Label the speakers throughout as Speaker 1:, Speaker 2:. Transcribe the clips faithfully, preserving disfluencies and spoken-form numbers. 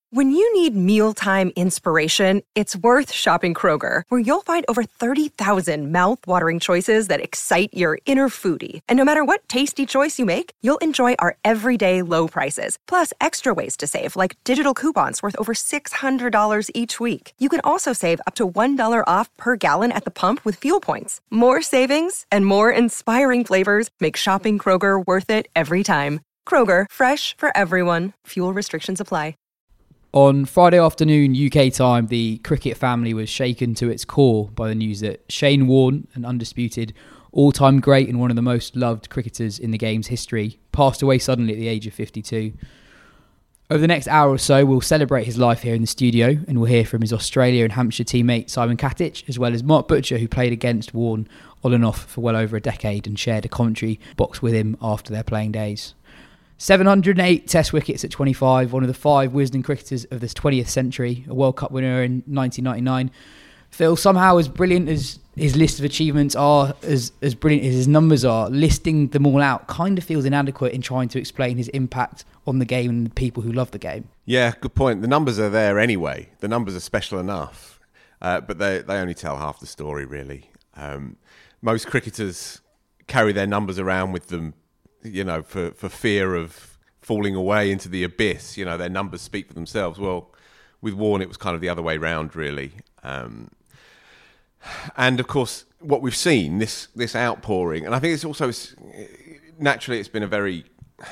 Speaker 1: When you need mealtime inspiration, it's worth shopping Kroger, where you'll find over thirty thousand mouth-watering choices that excite your inner foodie. And no matter what tasty choice you make, you'll enjoy our everyday low prices, plus extra ways to save, like digital coupons worth over six hundred dollars each week. You can also save up to one dollar off per gallon at the pump with fuel points. More savings and more inspiring flavors make shopping Kroger worth it every time. Kroger, fresh for everyone. Fuel restrictions apply.
Speaker 2: On Friday afternoon U K time, the cricket family was shaken to its core by the news that Shane Warne, an undisputed all-time great and one of the most loved cricketers in the game's history, passed away suddenly at the age of fifty-two. Over the next hour or so, we'll celebrate his life here in the studio, and we'll hear from his Australia and Hampshire teammate Simon Katich, as well as Mark Butcher, who played against Warne on and off for well over a decade and shared a commentary box with him after their playing days. seven hundred eight Test wickets at twenty-five, one of the five Wisden cricketers of this twentieth century, a World Cup winner in nineteen ninety-nine. Phil, somehow as brilliant as his list of achievements are, as, as brilliant as his numbers are, listing them all out kind of feels inadequate in trying to explain his impact on the game and the people who love the game.
Speaker 3: Yeah, good point. The numbers are there anyway. The numbers are special enough, uh, but they, they only tell half the story, really. Um, most cricketers carry their numbers around with them, you know, for, for fear of falling away into the abyss. You know, their numbers speak for themselves. Well, with Warne, it was kind of the other way round, really. Um, and, of course, what we've seen, this this outpouring, and I think it's also, naturally, it's been a very,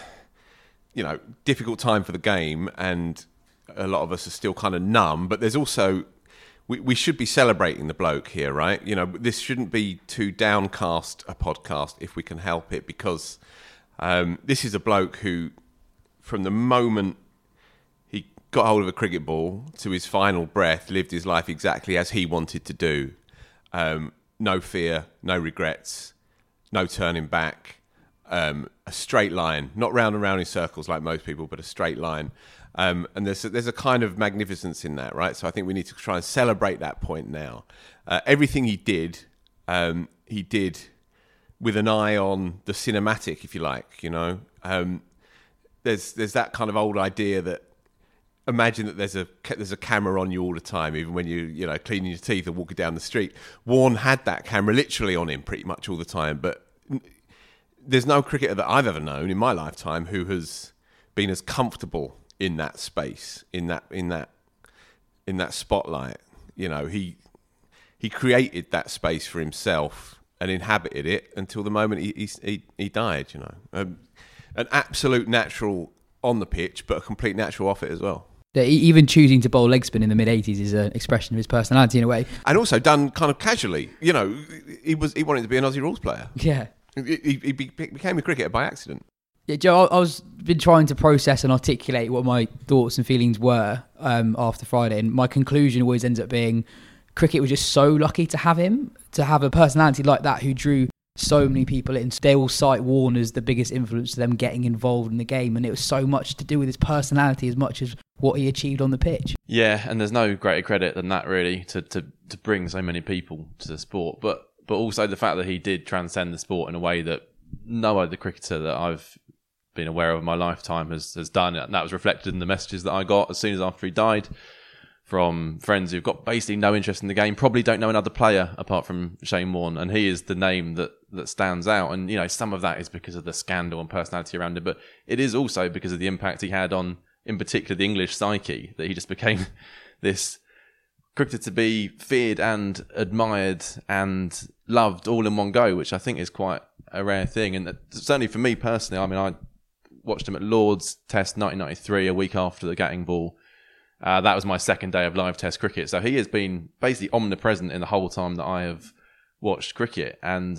Speaker 3: you know, difficult time for the game, and a lot of us are still kind of numb, but there's also, we, we should be celebrating the bloke here, right? You know, this shouldn't be too downcast a podcast if we can help it, because Um, this is a bloke who, from the moment he got hold of a cricket ball to his final breath, lived his life exactly as he wanted to do. Um, no fear, no regrets, no turning back. Um, a straight line, not round and round in circles like most people, but a straight line. Um, and there's a, there's a kind of magnificence in that, right? So I think we need to try and celebrate that point now. Uh, everything he did, um, he did with an eye on the cinematic, if you like, you know. Um, there's there's that kind of old idea that imagine that there's a there's a camera on you all the time, even when you you know cleaning your teeth or walking down the street. Warne had that camera literally on him pretty much all the time, but there's no cricketer that I've ever known in my lifetime who has been as comfortable in that space, in that in that in that spotlight. You know, he he created that space for himself and inhabited it until the moment he he, he died, you know. Um, an absolute natural on the pitch, but a complete natural off it as well.
Speaker 2: Yeah, even choosing to bowl leg spin in the mid-eighties is an expression of his personality in a way.
Speaker 3: And also done kind of casually. You know, he was he wanted to be an Aussie rules player.
Speaker 2: Yeah.
Speaker 3: He, he became a cricketer by accident.
Speaker 2: Yeah, Joe, I was been trying to process and articulate what my thoughts and feelings were um, after Friday, and my conclusion always ends up being cricket was just so lucky to have him, to have a personality like that who drew so many people in. They all cite Warne as the biggest influence to them getting involved in the game, and it was so much to do with his personality as much as what he achieved on the pitch.
Speaker 4: Yeah, and there's no greater credit than that, really, to, to, to bring so many people to the sport. But but also the fact that he did transcend the sport in a way that no other cricketer that I've been aware of in my lifetime has, has done. And that was reflected in the messages that I got as soon as after he died from friends who've got basically no interest in the game, probably don't know another player apart from Shane Warne, and he is the name that, that stands out. And, you know, some of that is because of the scandal and personality around him, but it is also because of the impact he had on, in particular, the English psyche, that he just became this cricketer to be feared and admired and loved all in one go, which I think is quite a rare thing. And certainly for me personally, I mean, I watched him at Lord's Test nineteen ninety-three, a week after the Gatting Ball. Uh, that was my second day of live Test cricket. So he has been basically omnipresent in the whole time that I have watched cricket. And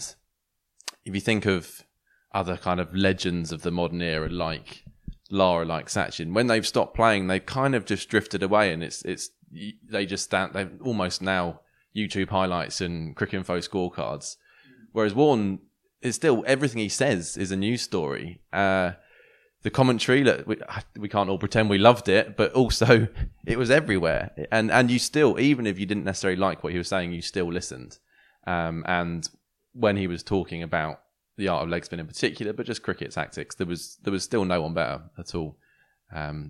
Speaker 4: if you think of other kind of legends of the modern era, like Lara, like Sachin, when they've stopped playing, they've kind of just drifted away, and it's it's they just stand. They've almost now YouTube highlights and Cricket Info scorecards. Whereas Warne is still, everything he says is a news story. Uh, the commentary, look, we, we can't all pretend we loved it, but also it was everywhere. And and you still, even if you didn't necessarily like what he was saying, you still listened. Um, and when he was talking about the art of leg spin in particular, but just cricket tactics, there was there was still no one better at all. Um,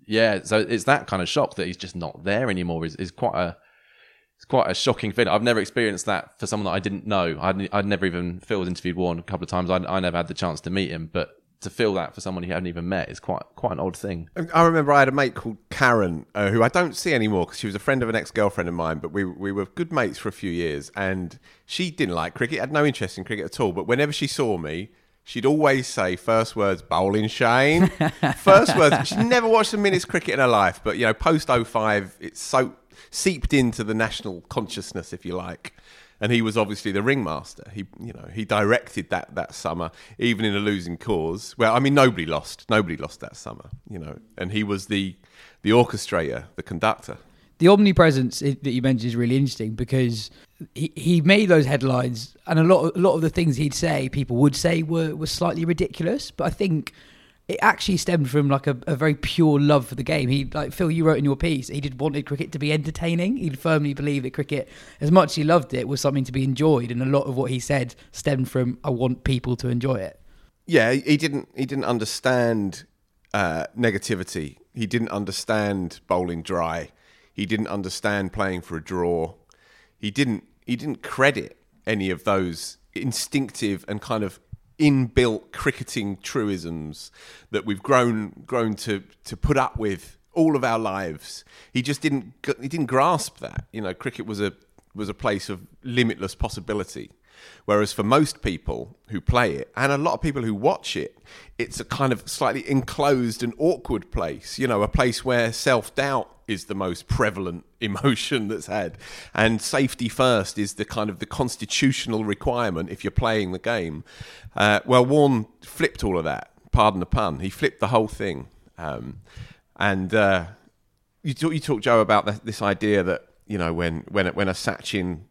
Speaker 4: Yeah, so it's that kind of shock that he's just not there anymore is, is quite a it's quite a shocking feeling. I've never experienced that for someone that I didn't know. I'd, I'd never even, Phil's interviewed Warren a couple of times. I, I never had the chance to meet him, but to feel that for someone you haven't even met is quite quite an odd thing.
Speaker 3: I remember I had a mate called Karen, uh, who I don't see anymore because she was a friend of an ex-girlfriend of mine, but we we were good mates for a few years, and she didn't like cricket, had no interest in cricket at all, but whenever she saw me, she'd always say first words, bowling Shane. First words. She never watched a minute's cricket in her life, but, you know, post oh five, it's so seeped into the national consciousness, if you like. And he was obviously the ringmaster. He, you know, he directed that that summer, even in a losing cause. Well, I mean, nobody lost. Nobody lost that summer, you know. And he was the the orchestrator, the conductor.
Speaker 2: The omnipresence that you mentioned is really interesting because he, he made those headlines, and a lot of, a lot of the things he'd say, people would say were, were slightly ridiculous. But I think it actually stemmed from like a, a very pure love for the game. He, like Phil, you wrote in your piece, he just wanted cricket to be entertaining. He firmly believed that cricket, as much as he loved it, was something to be enjoyed. And a lot of what he said stemmed from, I want people to enjoy it.
Speaker 3: Yeah, he didn't. He didn't understand uh, negativity. He didn't understand bowling dry. He didn't understand playing for a draw. He didn't. He didn't credit any of those instinctive and kind of inbuilt cricketing truisms that we've grown grown to to put up with all of our lives. He just didn't. He didn't grasp that. You know, cricket was a was a place of limitless possibility. Whereas for most people who play it, and a lot of people who watch it, it's a kind of slightly enclosed and awkward place. You know, a place where self-doubt is the most prevalent emotion that's had. And safety first is the kind of the constitutional requirement if you're playing the game. Uh, well, Warne flipped all of that, pardon the pun. He flipped the whole thing. Um, and uh, you, talk, you talk, Joe, about the, this idea that, you know, when, when, when a Sachin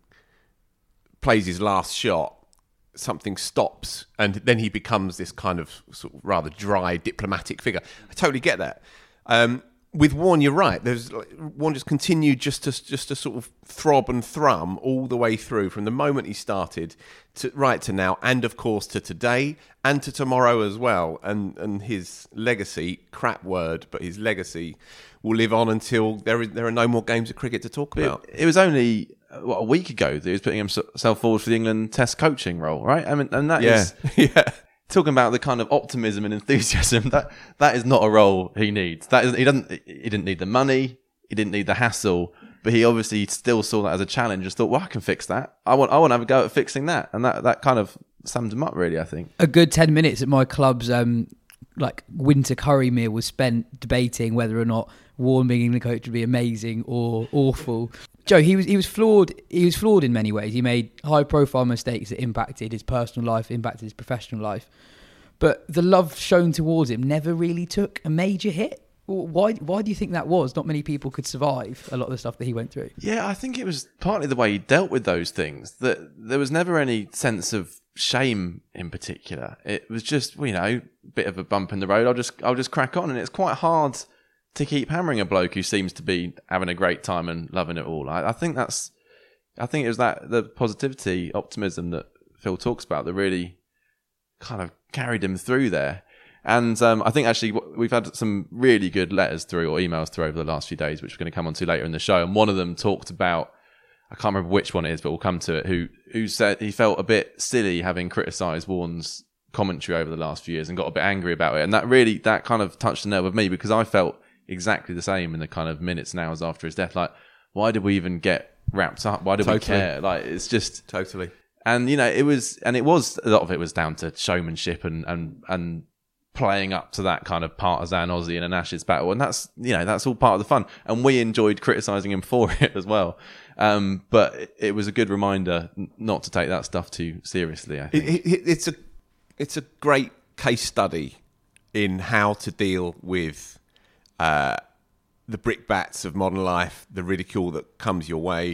Speaker 3: plays his last shot, something stops, and then he becomes this kind of, sort of rather dry diplomatic figure. I totally get that. Um, with Warne, you're right. There's Warne just continued just to just to sort of throb and thrum all the way through from the moment he started to right to now, and of course to today and to tomorrow as well. And and his legacy, crap word, but his legacy will live on until there is there are no more games of cricket to talk about.
Speaker 4: It, it was only what, a week ago that he was putting himself forward for the England Test coaching role, right? I mean, and that
Speaker 3: yeah.
Speaker 4: is
Speaker 3: yeah.
Speaker 4: Talking about the kind of optimism and enthusiasm, that that is not a role he needs. That is, he doesn't. He didn't need the money. He didn't need the hassle. But he obviously still saw that as a challenge. Just thought, well, I can fix that. I want. I want to have a go at fixing that. And that, that kind of summed him up, really. I think
Speaker 2: a good ten minutes at my club's um, like winter curry meal was spent debating whether or not Warne being England coach would be amazing or awful. Joe, he was he was flawed. He was flawed in many ways. He made high-profile mistakes that impacted his personal life, impacted his professional life. But the love shown towards him never really took a major hit. Why? Why do you think that was? Not many people could survive a lot of the stuff that he went through.
Speaker 4: Yeah, I think it was partly the way he dealt with those things. That there was never any sense of shame in particular. It was just, you know, a bit of a bump in the road. I'll just, I'll just crack on, and it's quite hard to keep hammering a bloke who seems to be having a great time and loving it all. I, I think that's, I think it was that the positivity, optimism that Phil talks about that really kind of carried him through there. And um, I think actually we've had some really good letters through or emails through over the last few days, which we're going to come on to later in the show. And one of them talked about, I can't remember which one it is, but we'll come to it, who who said he felt a bit silly having criticised Warne's commentary over the last few years and got a bit angry about it. And that really, that kind of touched a nerve with me because I felt exactly the same in the kind of minutes and hours after his death. Like, why did we even get wrapped up? Why did totally. we care? Like, it's just...
Speaker 3: Totally.
Speaker 4: And, you know, it was... And it was... A lot of it was down to showmanship and... and, and playing up to that kind of partisan Aussie in an Ashes battle. And that's, you know, that's all part of the fun. And we enjoyed criticising him for it as well. Um, but it, it was a good reminder not to take that stuff too seriously, I think.
Speaker 3: It, it, it's a it's a great case study in how to deal with uh, the brickbats of modern life, the ridicule that comes your way,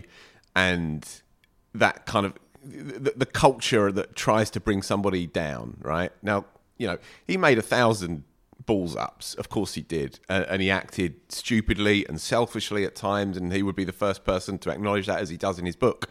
Speaker 3: and that kind of the, the culture that tries to bring somebody down, right? Now, you know, he made a thousand balls ups. Of course he did. Uh, and he acted stupidly and selfishly at times, and he would be the first person to acknowledge that, as he does in his book.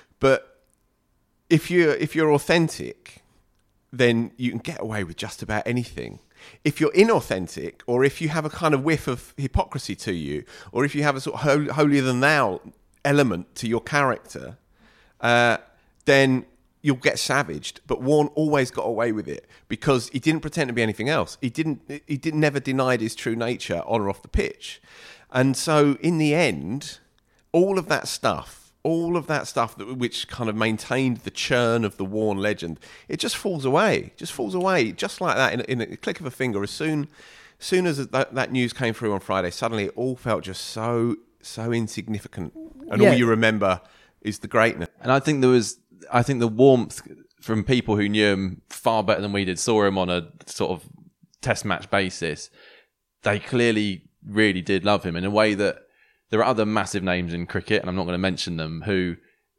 Speaker 3: But if you're, if you're authentic, then you can get away with just about anything. if you're inauthentic, or if you have a kind of whiff of hypocrisy to you, or if you have a sort of hol- holier than thou element to your character, uh, then you'll get savaged. But Warne always got away with it because he didn't pretend to be anything else. He didn't. He did never denied his true nature on or off the pitch. And so, in the end, all of that stuff, all of that stuff that which kind of maintained the churn of the Warne legend, it just falls away. Just falls away, just like that, in, in a click of a finger. As soon, soon as that, that news came through on Friday, suddenly it all felt just so, so insignificant, and
Speaker 2: yeah.
Speaker 3: all you remember is the greatness.
Speaker 4: And I think there was, I think the warmth from people who knew him far better than we did, saw him on a sort of test match basis. They clearly really did love him in a way that there are other massive names in cricket, and I'm not going to mention them, who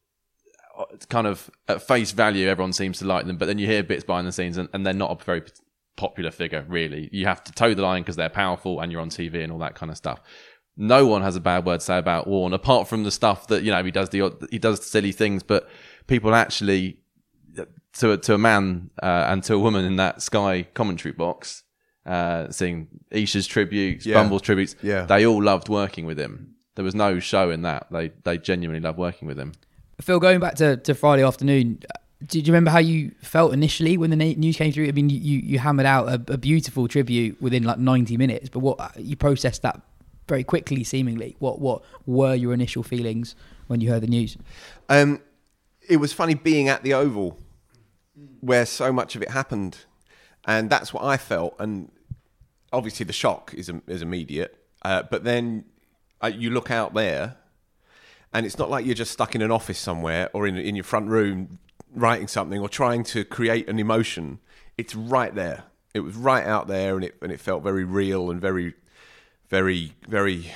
Speaker 4: kind of at face value everyone seems to like them, but then you hear bits behind the scenes and, and they're not a very popular figure, really. You have to toe the line because they're powerful and you're on T V and all that kind of stuff. No one has a bad word to say about Warne, apart from the stuff that, you know, he does the he does silly things, but people actually, to a, to a man uh, and to a woman in that Sky commentary box, uh, seeing Isha's tributes,
Speaker 3: yeah.
Speaker 4: Bumble's tributes,
Speaker 3: yeah.
Speaker 4: they all loved working with him. There was no show in that. They they genuinely loved working with him.
Speaker 2: Phil, going back to, to Friday afternoon, did you remember how you felt initially when the news came through? I mean, you, you hammered out a, a beautiful tribute within like ninety minutes, but what you processed that very quickly, seemingly. What what were your initial feelings when you heard the news? Um,
Speaker 3: it was funny being at the Oval, where so much of it happened, and that's what I felt. And obviously, the shock is is immediate, uh, but then uh, you look out there, and it's not like you're just stuck in an office somewhere or in in your front room writing something or trying to create an emotion. It's right there. It was right out there, and it and it felt very real and very, very, very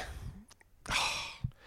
Speaker 3: oh,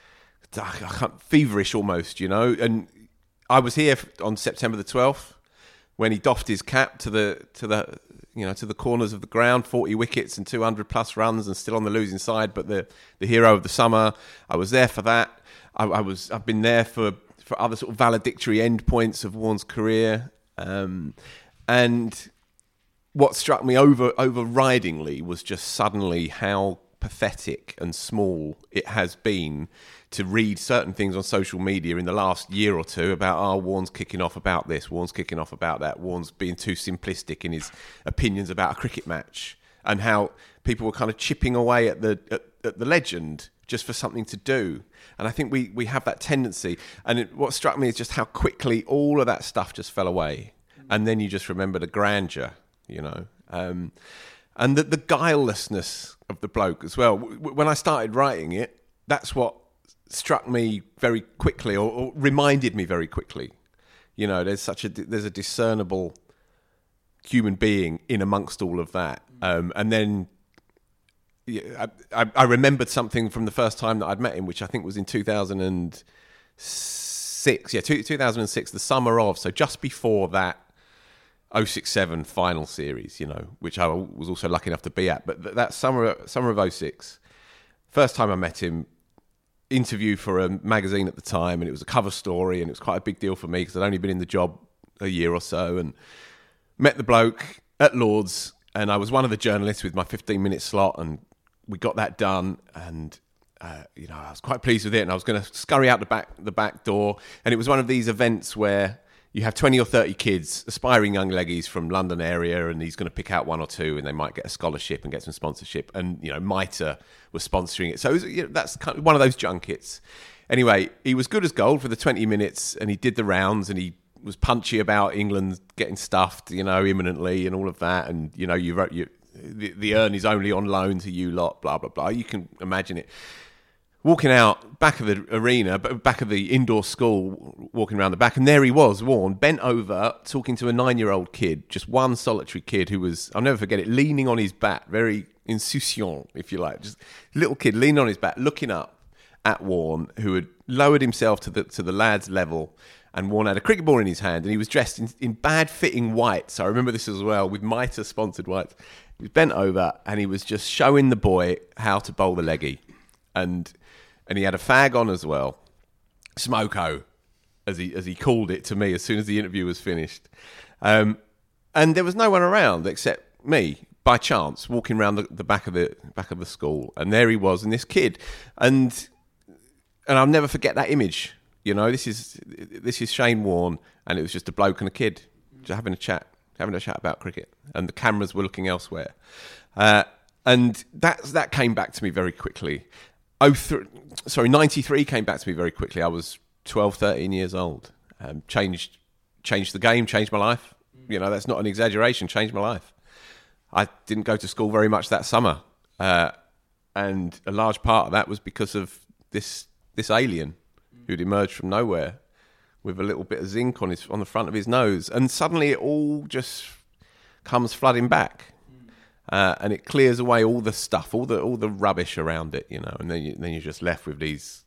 Speaker 3: I can't, feverish almost, you know. And I was here on September the twelfth when he doffed his cap to the to the you know to the corners of the ground, forty wickets and two hundred plus runs, and still on the losing side, but the the hero of the summer. I was there for that. I, I was I've been there for. for other sort of valedictory endpoints of Warne's career. Um, and what struck me over overridingly was just suddenly how pathetic and small it has been to read certain things on social media in the last year or two about, oh, Warne's kicking off about this, Warne's kicking off about that, Warne's being too simplistic in his opinions about a cricket match, and how people were kind of chipping away at the at, at the legend just for something to do. And I think we, we have that tendency. And it, what struck me is just how quickly all of that stuff just fell away. And then you just remember the grandeur, you know. Um, and the, the guilelessness of the bloke as well. W- when I started writing it, that's what struck me very quickly, or, or reminded me very quickly. You know, there's such a there's a discernible human being in amongst all of that. Um, and then Yeah, I, I remembered something from the first time that I'd met him, which I think was in two thousand six. Yeah, two, two thousand six, the summer of. So just before that oh six seven final series, you know, which I was also lucky enough to be at. But that summer, summer of oh six, first time I met him, interview for a magazine at the time, and it was a cover story, and it was quite a big deal for me because I'd only been in the job a year or so, and met the bloke at Lord's, and I was one of the journalists with my fifteen minute slot, and we got that done, and uh, you know I was quite pleased with it. And I was going to scurry out the back the back door, and it was one of these events where you have twenty or thirty kids, aspiring young leggies from London area, and he's going to pick out one or two, and they might get a scholarship and get some sponsorship. And you know, MITRE was sponsoring it, so it was, you know, that's kind of one of those junkets. Anyway, he was good as gold for the twenty minutes, and he did the rounds, and he was punchy about England getting stuffed, you know, imminently, and all of that. And you know, you wrote you. The, the urn is only on loan to you lot, blah, blah, blah. You can imagine it. Walking out back of the arena, back of the indoor school, walking around the back, and there he was, Warne, bent over, talking to a nine-year-old kid, just one solitary kid who was, I'll never forget it, leaning on his bat, very insouciant, if you like, just little kid leaning on his bat, looking up at Warne, who had lowered himself to the to the lad's level, and Warne had a cricket ball in his hand, and he was dressed in, in bad-fitting whites. I remember this as well, with MITRE-sponsored whites. He was bent over, and he was just showing the boy how to bowl the leggy. And and he had a fag on as well. Smoko, as he as he called it to me as soon as the interview was finished. Um, and there was no one around except me, by chance walking around the, the back of the back of the school, and there he was, and this kid, and and I'll never forget that image. You know, this is this is Shane Warne, and it was just a bloke and a kid just having a chat, having a chat about cricket, and the cameras were looking elsewhere, uh, and that that came back to me very quickly. Oh, th- sorry, ninety-three came back to me very quickly. I was twelve, thirteen years old. Um, changed changed the game, changed my life. You know, that's not an exaggeration. Changed my life. I didn't go to school very much that summer, uh, and a large part of that was because of this this alien who'd emerged from nowhere with a little bit of zinc on his on the front of his nose, and suddenly it all just comes flooding back, uh, and it clears away all the stuff, all the all the rubbish around it, you know, and then you, then you're just left with these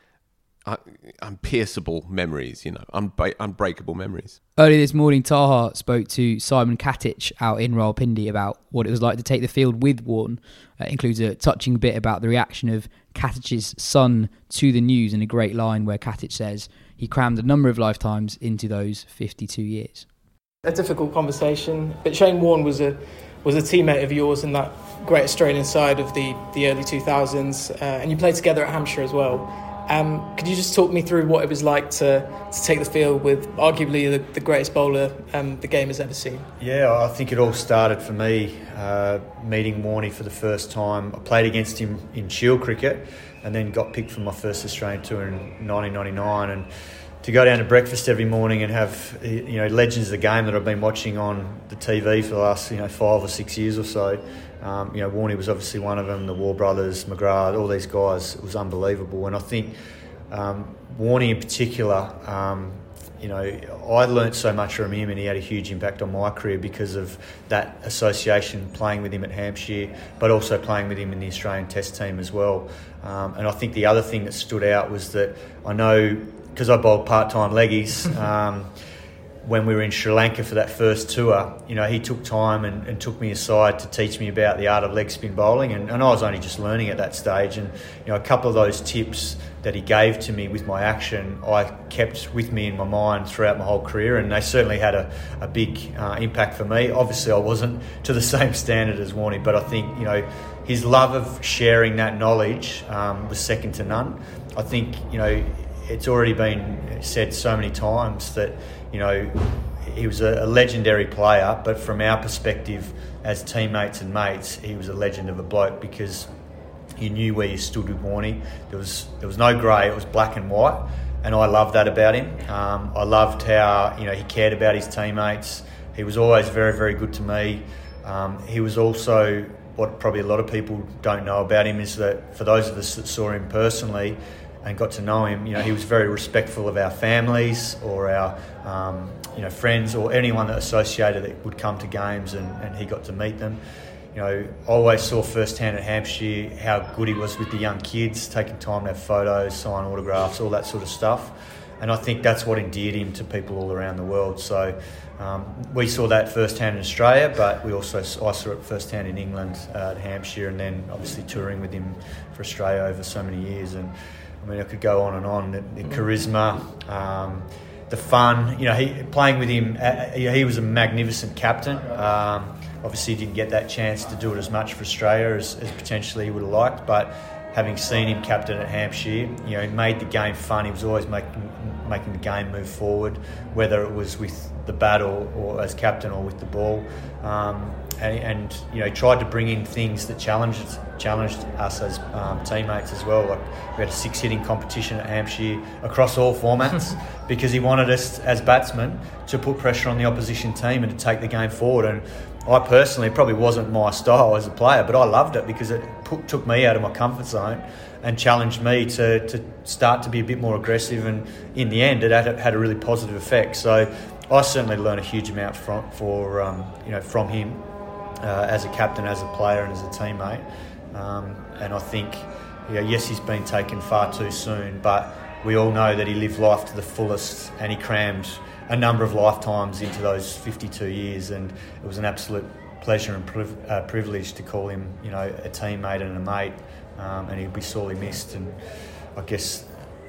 Speaker 3: unpierceable memories, you know, unba- unbreakable memories.
Speaker 2: Earlier this morning, Taha spoke to Simon Katic out in Rawalpindi about what it was like to take the field with Warne. It includes a touching bit about the reaction of Katic's son to the news, and a great line where Katic says he crammed a number of lifetimes into those fifty-two years.
Speaker 5: A difficult conversation, but Shane Warne was a was a teammate of yours in that great Australian side of the, the early two thousands, uh, and you played together at Hampshire as well. Um, could you just talk me through what it was like to, to take the field with arguably the, the greatest bowler um, the game has ever seen?
Speaker 6: Yeah, I think it all started for me uh, meeting Warnie for the first time. I played against him in Shield cricket and then got picked for my first Australian tour in nineteen ninety-nine. And to go down to breakfast every morning and have, you know, legends of the game that I've been watching on the T V for the last, you know, five or six years or so. Um, you know, Warnie was obviously one of them, the War Brothers, McGrath, all these guys. It was unbelievable. And I think um, Warnie in particular, um, you know, I learnt so much from him, and he had a huge impact on my career because of that association, playing with him at Hampshire, but also playing with him in the Australian Test team as well. Um, and I think the other thing that stood out was that I know, because I bowled part-time leggies, um, when we were in Sri Lanka for that first tour, you know, he took time and, and took me aside to teach me about the art of leg spin bowling, and, and I was only just learning at that stage. And you know, a couple of those tips that he gave to me with my action, I kept with me in my mind throughout my whole career, and they certainly had a, a big uh, impact for me. Obviously, I wasn't to the same standard as Warnie, but I think, you know, his love of sharing that knowledge um, was second to none. I think, you know, it's already been said so many times that, you know, he was a, a legendary player, but from our perspective as teammates and mates, he was a legend of a bloke because you knew where you stood with Warnie. There was there was no grey, it was black and white, and I loved that about him. Um, I loved how, you know, he cared about his teammates. He was always very, very good to me. Um, he was also, what probably a lot of people don't know about him is that for those of us that saw him personally and got to know him, you know, he was very respectful of our families or our, um, you know, friends or anyone that associated that would come to games, and, and he got to meet them. You know, I always saw firsthand at Hampshire how good he was with the young kids, taking time to have photos, sign autographs, all that sort of stuff. And I think that's what endeared him to people all around the world. So um, we saw that firsthand in Australia, but we also I saw it firsthand in England uh, at Hampshire, and then obviously touring with him for Australia over so many years. And I mean, I could go on and on. The, the charisma, um, the fun. You know, he, playing with him, uh, he was a magnificent captain. Um, obviously, he didn't get that chance to do it as much for Australia as, as potentially he would have liked. But having seen him captain at Hampshire, you know, he made the game fun. He was always making making the game move forward, whether it was with the bat or, or as captain or with the ball. Um, and, and you know, he tried to bring in things that challenged challenged us as um, teammates as well. Like we had a six hitting competition at Hampshire across all formats because he wanted us as batsmen to put pressure on the opposition team and to take the game forward. And I personally, probably wasn't my style as a player, but I loved it because it put, took me out of my comfort zone and challenged me to, to start to be a bit more aggressive. And in the end, it had, had a really positive effect. So I certainly learned a huge amount from for um, you know from him uh, as a captain, as a player, and as a teammate. Um, and I think, you know, yes, he's been taken far too soon, but we all know that he lived life to the fullest, and he crammed a number of lifetimes into those fifty-two years, and it was an absolute pleasure and priv- uh, privilege to call him, you know, a teammate and a mate, um, and he'll be sorely missed. And I guess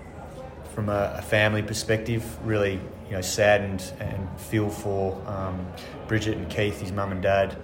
Speaker 6: from a, a family perspective, really, you know, saddened and feel for um, Bridget and Keith, his mum and dad,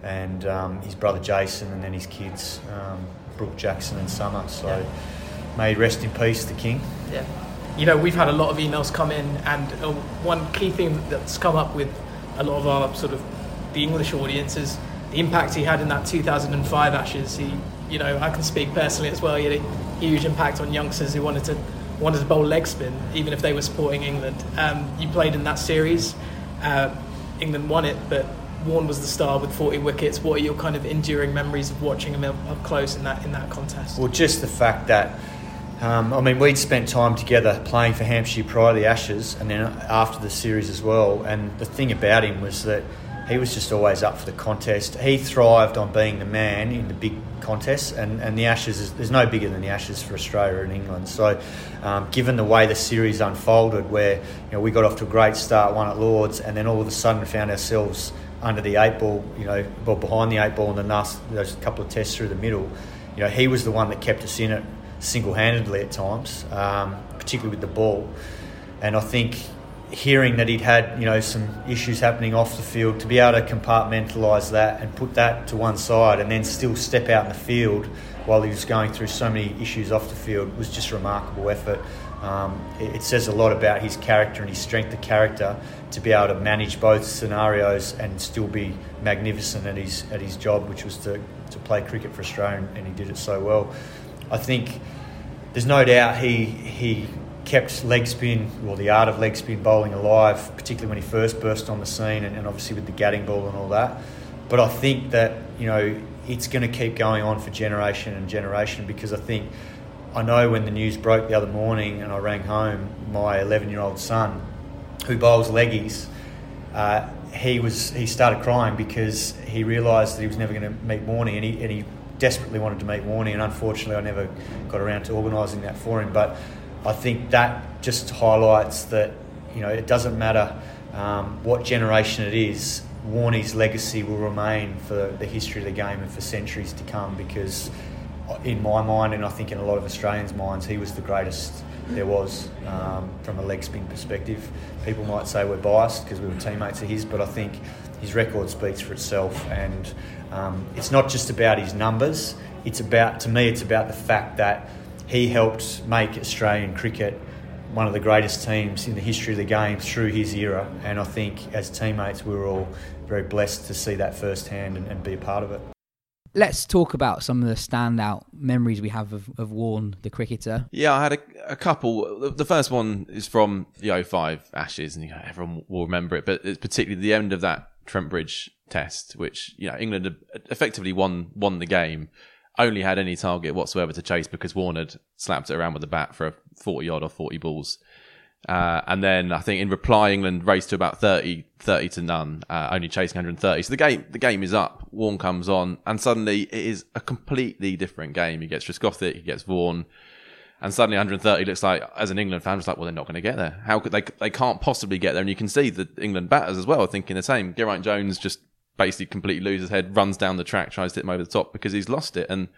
Speaker 6: and um, his brother Jason, and then his kids, um, Brooke, Jackson and Summer. So yeah. May he rest in peace, the king.
Speaker 5: Yeah. You know, we've had a lot of emails come in, and uh, one key thing that's come up with a lot of our sort of the English audience is the impact he had in that two thousand five Ashes. He, you know, I can speak personally as well. He had a huge impact on youngsters who wanted to wanted to bowl leg spin, even if they were supporting England. Um, you played in that series. Uh, England won it, but Warne was the star with forty wickets. What are your kind of enduring memories of watching him up close in that in that contest?
Speaker 6: Well, just the fact that, um, I mean, we'd spent time together playing for Hampshire prior to the Ashes, and then after the series as well. And the thing about him was that he was just always up for the contest. He thrived on being the man in the big contests, and, and the Ashes, is, there's no bigger than the Ashes for Australia and England. So um, given the way the series unfolded, where you know we got off to a great start, one at Lords, and then all of a sudden found ourselves under the eight ball, you know, well, behind the eight ball, and the last, there's a couple of tests through the middle. You know, he was the one that kept us in it single-handedly at times, um, particularly with the ball. And I think hearing that he'd had, you know, some issues happening off the field, to be able to compartmentalise that and put that to one side and then still step out in the field while he was going through so many issues off the field was just a remarkable effort. Um, it, it says a lot about his character and his strength of character to be able to manage both scenarios and still be magnificent at his at his job, which was to, to play cricket for Australia, and he did it so well. I think there's no doubt he he kept leg spin, or the art of leg spin bowling alive, particularly when he first burst on the scene, and, and obviously with the Gadding ball and all that. But I think that, you know, it's going to keep going on for generation and generation, because I think, I know when the news broke the other morning and I rang home, my eleven-year-old son, who bowls leggies, uh, he was he started crying because he realised that he was never going to meet Warnie, and he, and he desperately wanted to meet Warnie, and unfortunately I never got around to organising that for him. But I think that just highlights that, you know, it doesn't matter um, what generation it is, Warnie's legacy will remain for the history of the game and for centuries to come, because in my mind, and I think in a lot of Australians' minds, he was the greatest there was um, from a leg spin perspective. People might say we're biased because we were teammates of his, but I think his record speaks for itself. And um, it's not just about his numbers. It's about, to me, it's about the fact that he helped make Australian cricket one of the greatest teams in the history of the game through his era. And I think as teammates, we were all very blessed to see that firsthand and, and be a part of it.
Speaker 2: Let's talk about some of the standout memories we have of, of Warne, the cricketer.
Speaker 4: Yeah, I had a, a couple. The first one is from the oh five Ashes, and you know, everyone will remember it, but it's particularly the end of that Trent Bridge test, which, you know, England had effectively won won the game, only had any target whatsoever to chase because Warne had slapped it around with the bat for a forty odd or forty balls. Uh, and then I think in reply, England raced to about thirty, thirty to none, uh, only chasing one hundred thirty. So the game, the game is up. Warne comes on, and suddenly it is a completely different game. He gets Trescothick, he gets Vaughan, and suddenly one hundred thirty looks like, as an England fan, it's like, well, they're not going to get there. How could they? They can't possibly get there. And you can see the England batters as well are thinking the same. Geraint Jones just basically completely loses his head, runs down the track, tries to hit him over the top because he's lost it. And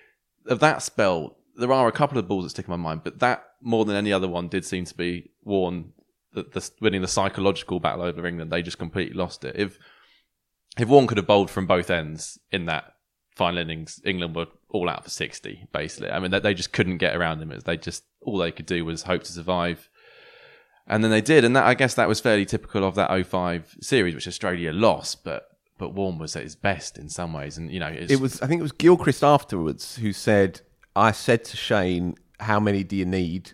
Speaker 4: of that spell, there are a couple of balls that stick in my mind, but that, more than any other one, did seem to be Warne the, the, winning the psychological battle over England. They just completely lost it. If if Warne could have bowled from both ends in that final innings, England were all out for sixty, basically. I mean, they, they just couldn't get around him. They just, all they could do was hope to survive. And then they did, and that, I guess that was fairly typical of that oh five series, which Australia lost, but but Warne was at his best in some ways. And, you know,
Speaker 3: it was, I think it was Gilchrist afterwards who said, I said to Shane, how many do you need?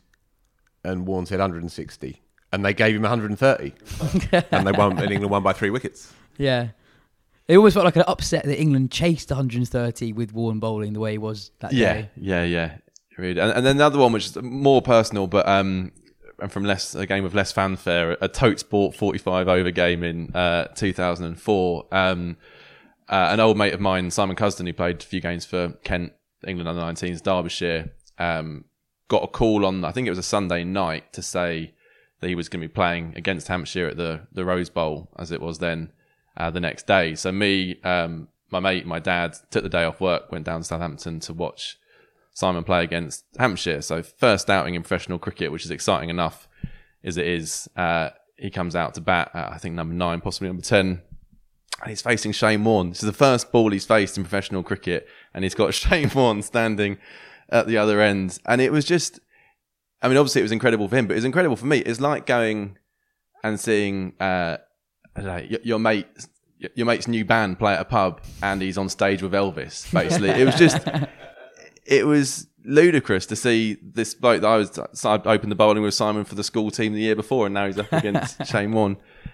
Speaker 3: And Warne said one hundred sixty. And they gave him one hundred thirty. And they won, and England won by three wickets.
Speaker 2: Yeah. It always felt like an upset that England chased one hundred thirty with Warne bowling the way he was that
Speaker 4: yeah,
Speaker 2: day.
Speaker 4: Yeah, yeah, yeah. And, and then another one, which is more personal, but um, and from less a game of less fanfare, a Tote Sport forty-five over game in uh, two thousand four. Um, uh, an old mate of mine, Simon Cusden, who played a few games for Kent, England under nineteens, Derbyshire, um, got a call on, I think it was a Sunday night, to say that he was going to be playing against Hampshire at the, the Rose Bowl, as it was then, uh, the next day. So me, um, my mate, my dad, took the day off work, went down to Southampton to watch Simon play against Hampshire. So first outing in professional cricket, which is exciting enough as it is. Uh, he comes out to bat at, I think, number nine, possibly number ten. and he's facing Shane Warne. This is the first ball he's faced in professional cricket, and he's got Shane Warne standing at the other end. And it was just, I mean, obviously it was incredible for him, but it was incredible for me. It's like going and seeing uh, I don't know, your, your mate, your mate's new band play at a pub, and he's on stage with Elvis. Basically, it was just, it was ludicrous to see this bloke that I was. So I opened the bowling with Simon for the school team the year before, and now he's up against Shane Warne.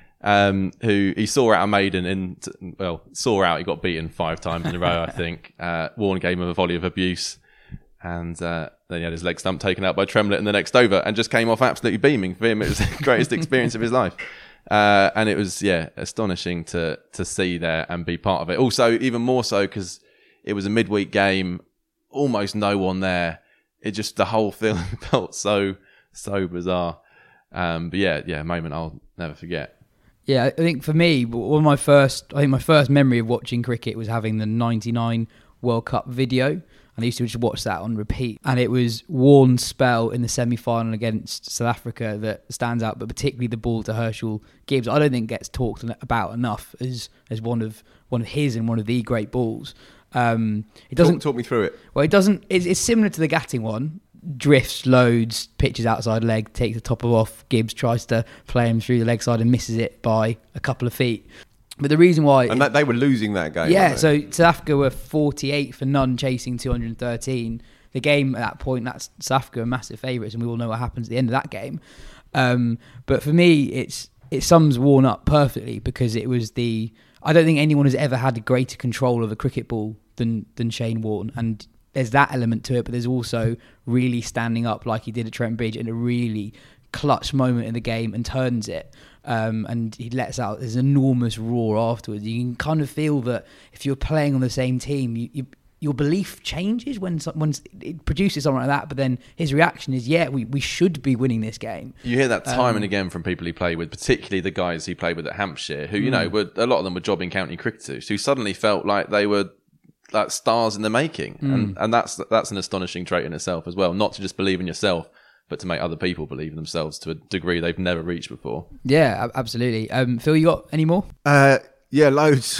Speaker 4: Um, who he saw out a maiden in, well, saw out, he got beaten five times in a row, I think. Uh, Warne gave him a volley of abuse, and uh, then he had his leg stump taken out by Tremlett in the next over, and just came off absolutely beaming. For him, it was the greatest experience of his life. Uh, and it was, yeah, astonishing to to see there and be part of it. Also, even more so because it was a midweek game, almost no one there. It just, the whole feeling felt so, so bizarre. Um, but yeah, yeah, a moment I'll never forget.
Speaker 2: Yeah, I think for me, one of my first, I think my first memory of watching cricket was having the ninety-nine World Cup video, and I used to just watch that on repeat. And it was Warne's spell in the semi-final against South Africa that stands out, but particularly the ball to Herschel Gibbs. I don't think gets talked about enough as as one of one of his and one of the great balls. Um, it doesn't
Speaker 3: talk, talk me through it.
Speaker 2: Well, it doesn't. It's, it's similar to the Gatting one. Drifts, loads, pitches outside leg, takes the top off. Gibbs tries to play him through the leg side and misses it by a couple of feet. But the reason why...
Speaker 3: And that, they were losing that game.
Speaker 2: Yeah, so South Africa were forty-eight for none, chasing two hundred thirteen. The game at that point, that's South Africa are massive favourites, and we all know what happens at the end of that game. Um, but for me, it's it sums Warne up perfectly, because it was the... I don't think anyone has ever had greater control of a cricket ball than, than Shane Warne, and there's that element to it, but there's also really standing up like he did at Trent Bridge in a really clutch moment in the game and turns it. Um, and he lets out this enormous roar afterwards. You can kind of feel that if you're playing on the same team, you, you, your belief changes when when it produces something like that. But then his reaction is, yeah, we, we should be winning this game.
Speaker 4: You hear that time
Speaker 2: um,
Speaker 4: and again from people he played with, particularly the guys he played with at Hampshire, who, you mm. know, were a lot of them were jobbing county cricketers, who suddenly felt like they were like stars in the making. Mm. And and that's that's an astonishing trait in itself as well, not to just believe in yourself, but to make other people believe in themselves to a degree they've never reached before.
Speaker 2: Yeah, absolutely. Um, Phil, you got any more?
Speaker 3: Uh, yeah, loads.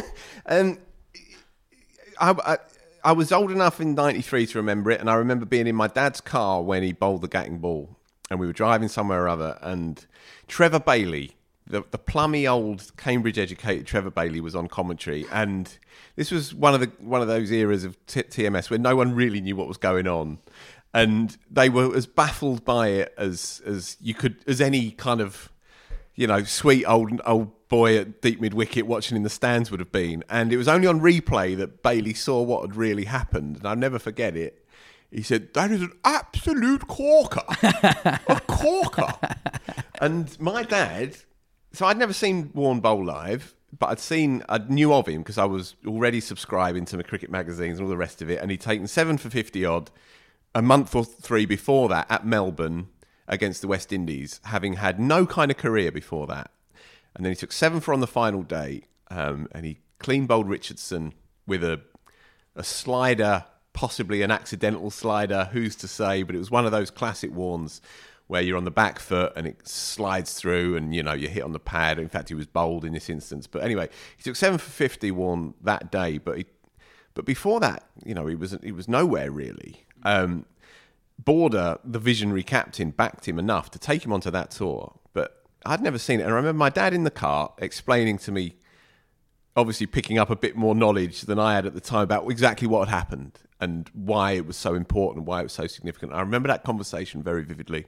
Speaker 3: um, I, I, I was old enough in ninety-three to remember it, and I remember being in my dad's car when he bowled the Gatting ball, and we were driving somewhere or other, and Trevor Bailey, the, the plummy old Cambridge-educated Trevor Bailey, was on commentary, and this was one of the one of those eras of T- TMS where no one really knew what was going on, and they were as baffled by it as as you could as any kind of, you know, sweet old old boy at deep mid wicket watching in the stands would have been. And it was only on replay that Bailey saw what had really happened, and I'll never forget it. He said, "That is an absolute corker, a corker." And my dad. So I'd never seen Warne bowl live, but I'd seen, I knew of him because I was already subscribing to the cricket magazines and all the rest of it. And he'd taken seven for fifty odd a month or three before that at Melbourne against the West Indies, having had no kind of career before that. And then he took seven for on the final day, um, and he clean bowled Richardson with a a slider, possibly an accidental slider, who's to say, but it was one of those classic Warnes where you're on the back foot and it slides through and, you know, you hit on the pad. In fact, he was bowled in this instance. But anyway, he took seven for fifty, Warne, that day. But he, but before that, you know, he was he was nowhere really. Um, Border, the visionary captain, backed him enough to take him onto that tour. But I'd never seen it. And I remember my dad in the car explaining to me, obviously picking up a bit more knowledge than I had at the time about exactly what had happened and why it was so important, why it was so significant. I remember that conversation very vividly.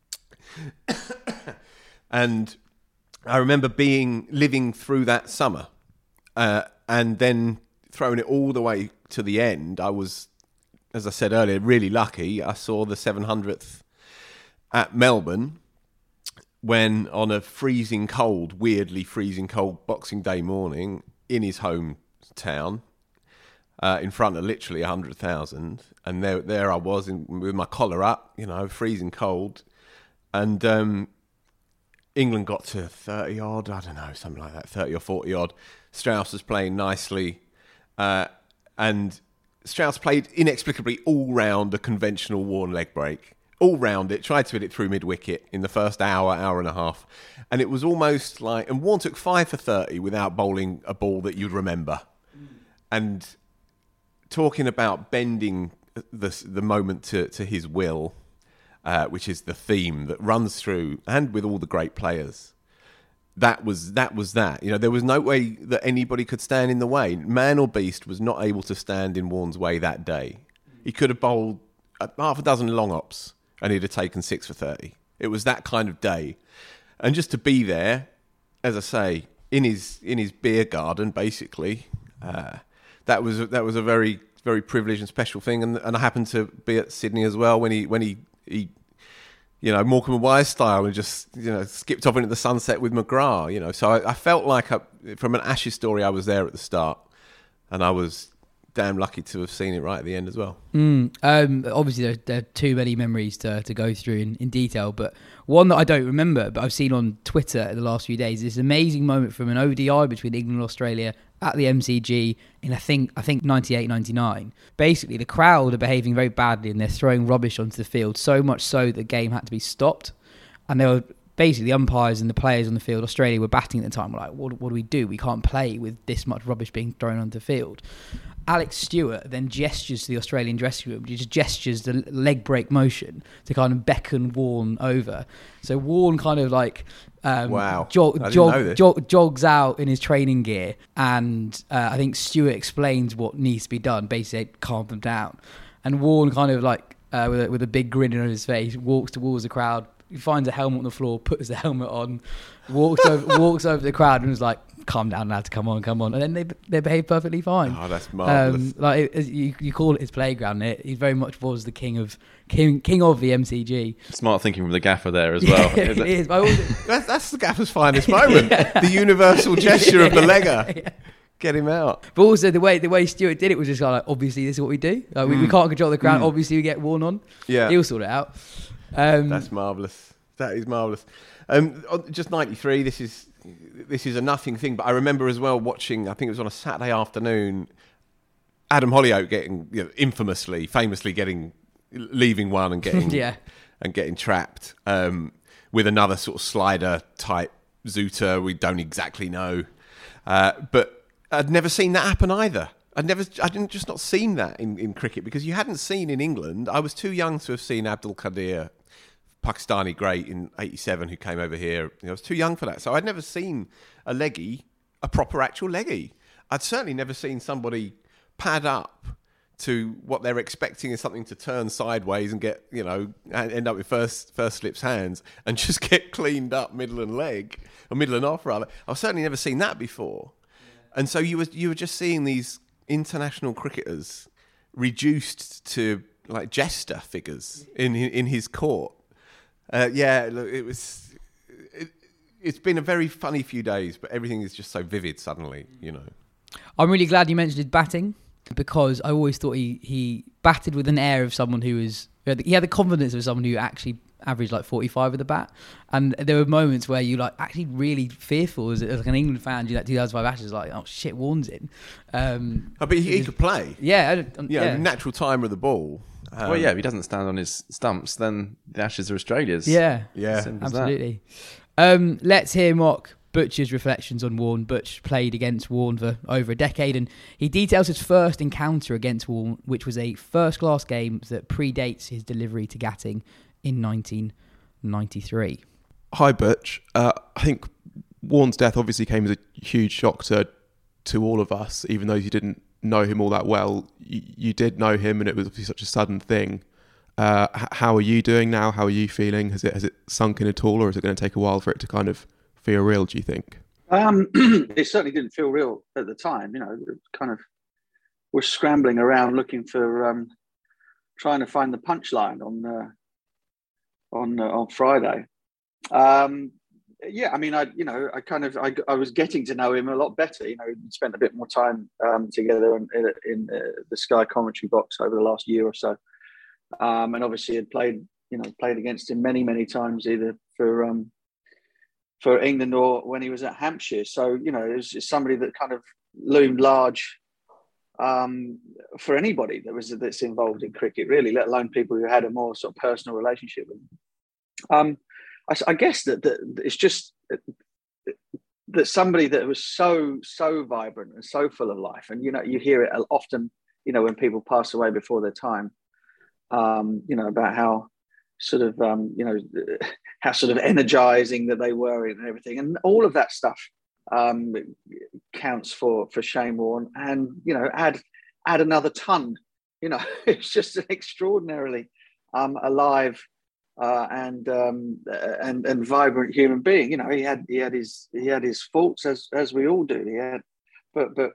Speaker 3: And I remember being living through that summer, uh, and then throwing it all the way to the end. I was, as I said earlier, really lucky. I saw the seven hundredth at Melbourne when, on a freezing cold, weirdly freezing cold Boxing Day morning in his hometown, uh, in front of literally one hundred thousand, and there, there I was in, with my collar up, you know, freezing cold. And um, England got to thirty odd, I don't know, something like that, thirty or forty odd. Strauss was playing nicely. Uh, and Strauss played inexplicably all round a conventional Warne leg break. all round it, tried to hit it through mid-wicket in the first hour, hour and a half. And it was almost like... And Warne took five for thirty without bowling a ball that you'd remember. Mm. And talking about bending the, the moment to, to his will, uh, which is the theme that runs through, and with all the great players, that was that. was that. You know, there was no way that anybody could stand in the way. Man or beast was not able to stand in Warne's way that day. He could have bowled half a dozen long ops and he'd have taken six for thirty. It was that kind of day. And just to be there, as I say, in his in his beer garden, basically, uh, that was that was a very very privileged and special thing. And and I happened to be at Sydney as well when he when he he, you know, Morecambe and Wise style, and just, you know, skipped off into the sunset with McGrath. You know, so I, I felt like I, from an Ashes story, I was there at the start, and I was damn lucky to have seen it right at the end as well.
Speaker 2: Mm, um, obviously, there, there are too many memories to, to go through in, in detail, but one that I don't remember, but I've seen on Twitter in the last few days, this amazing moment from an O D I between England and Australia at the M C G in, I think, I think ninety-eight ninety-nine. Basically, the crowd are behaving very badly and they're throwing rubbish onto the field, so much so that the game had to be stopped. And they were basically, the umpires and the players on the field, Australia were batting at the time, were like, what, what do we do? We can't play with this much rubbish being thrown onto the field. Alex Stewart then gestures to the Australian dressing room. He just gestures the leg break motion to kind of beckon Warne over. So Warne kind of like um,
Speaker 3: wow.
Speaker 2: jog, jog, jog, jogs out in his training gear, and uh, I think Stewart explains what needs to be done. Basically, calm them down. And Warne kind of like uh, with a, with a big grin on his face walks towards the crowd. He finds a helmet on the floor, puts the helmet on, walks over, walks over to the crowd, and was like, "Calm down, lads. Come on, come on." And then they they behave perfectly fine.
Speaker 3: Oh, that's marvelous. Um,
Speaker 2: like it, you, you call it his playground. It he very much was the king of king king of the M C G.
Speaker 4: Smart thinking from the gaffer there as well.
Speaker 2: Yeah, it is.
Speaker 3: that's, that's the gaffer's finest moment. Yeah. The universal gesture yeah, of the legger. Yeah. Get him out.
Speaker 2: But also the way the way Stewart did it was just like, obviously this is what we do. Like, mm. we, we can't control the crowd. Mm. Obviously we get Warne on.
Speaker 3: Yeah,
Speaker 2: he'll sort it out. Um,
Speaker 3: that's marvellous. That is marvellous. Um, just ninety-three, this is this is a nothing thing, but I remember as well watching, I think it was on a Saturday afternoon, Adam Hollyoak getting, you know, infamously, famously getting, leaving one and getting
Speaker 2: yeah.
Speaker 3: and getting trapped um, with another sort of slider type Zuter, we don't exactly know. Uh, but I'd never seen that happen either. I'd never, I didn't just not seen that in, in cricket, because you hadn't seen in England. I was too young to have seen Abdul Qadir, Pakistani great in eighty-seven, who came over here. You know, I was too young for that. So I'd never seen a leggy, a proper actual leggy. I'd certainly never seen somebody pad up to what they're expecting is something to turn sideways and get, you know, end up with first first slips hands and just get cleaned up middle and leg, or middle and off rather. I've certainly never seen that before. Yeah. And so you were you were just seeing these international cricketers reduced to like jester figures in in his court. Uh, yeah, look, it was. It, it's been a very funny few days, but everything is just so vivid suddenly, you know.
Speaker 2: I'm really glad you mentioned his batting, because I always thought he, he batted with an air of someone who was... He had the confidence of someone who actually averaged like forty-five with the bat. And there were moments where you like actually really fearful as, as like an England fan, you that two thousand five Ashes, like, oh shit, Warne's in. Um,
Speaker 3: oh, but he, he could play.
Speaker 2: Yeah.
Speaker 3: Um, yeah, yeah. Natural timer of the ball.
Speaker 4: Um, well, yeah, if he doesn't stand on his stumps, then the Ashes are Australia's.
Speaker 2: Yeah,
Speaker 3: yeah,
Speaker 2: absolutely. Um, let's hear Mark Butcher's reflections on Warne. Butch played against Warne for over a decade, and he details his first encounter against Warne, which was a first-class game that predates his delivery to Gatting in nineteen ninety-three.
Speaker 7: Hi, Butch. Uh, I think Warne's death obviously came as a huge shock to to all of us, even though you didn't know him all that well. You, you did know him, and it was obviously such a sudden thing. Uh, h- how are you doing now? How are you feeling? Has it has it sunk in at all, or is it going to take a while for it to kind of feel real, do you think?
Speaker 8: Um, it certainly didn't feel real at the time. You know, kind of we're scrambling around looking for, um, trying to find the punchline on uh, on uh, on Friday. Um, yeah, I mean, I you know, I kind of I, I was getting to know him a lot better. You know, we spent a bit more time um, together in, in uh, the Sky commentary box over the last year or so, um, and obviously had played you know played against him many many times, either for um, for England or when he was at Hampshire. So you know, it was somebody that kind of loomed large um, for anybody that was that's involved in cricket, really, let alone people who had a more sort of personal relationship with them. Um, I, I guess that, that it's just that somebody that was so so vibrant and so full of life, and you know, you hear it often, you know, when people pass away before their time, um, you know, about how sort of um, you know how sort of energizing that they were and everything, and all of that stuff um, counts for for Shane Warne, and you know, add add another ton. You know, it's just an extraordinarily um, alive uh, and um, and and vibrant human being. You know, he had he had his he had his faults, as as we all do. He had, but but.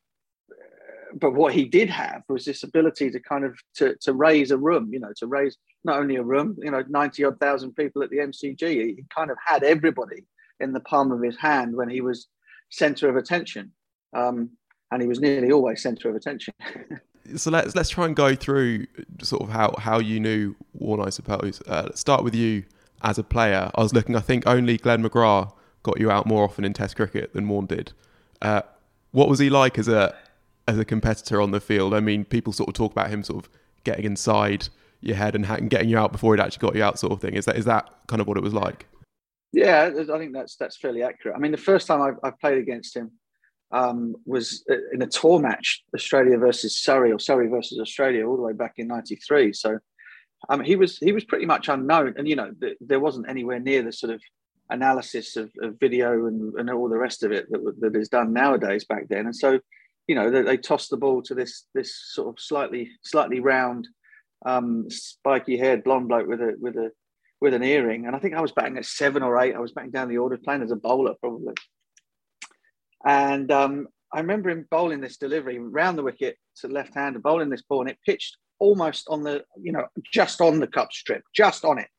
Speaker 8: But what he did have was this ability to kind of to, to raise a room, you know, to raise not only a room, you know, ninety odd thousand people at the M C G. He kind of had everybody in the palm of his hand when he was centre of attention, um, and he was nearly always centre of attention.
Speaker 7: So let's let's try and go through sort of how, how you knew Warne, I suppose. Uh, let's start with you as a player. I was looking, I think only Glenn McGrath got you out more often in Test cricket than Warne did. Uh, what was he like as a as a competitor on the field? I mean, people sort of talk about him sort of getting inside your head and, ha- and getting you out before he'd actually got you out, sort of thing. Is that is that kind of what it was like?
Speaker 8: Yeah, I think that's that's fairly accurate. I mean, the first time I, I played against him um, was in a tour match, Australia versus Surrey, or Surrey versus Australia, all the way back in ninety-three. So um, he was he was pretty much unknown, and you know, th- there wasn't anywhere near the sort of analysis of, of video and, and all the rest of it that that is done nowadays back then, and so. You know, they, they tossed the ball to this this sort of slightly slightly round, um, spiky-haired blonde bloke with a with a with an earring, and I think I was batting at seven or eight. I was batting down the order, playing as a bowler probably. And um, I remember him bowling this delivery round the wicket to left-hander, bowling this ball, and it pitched almost on the, you know, just on the cup strip, just on it,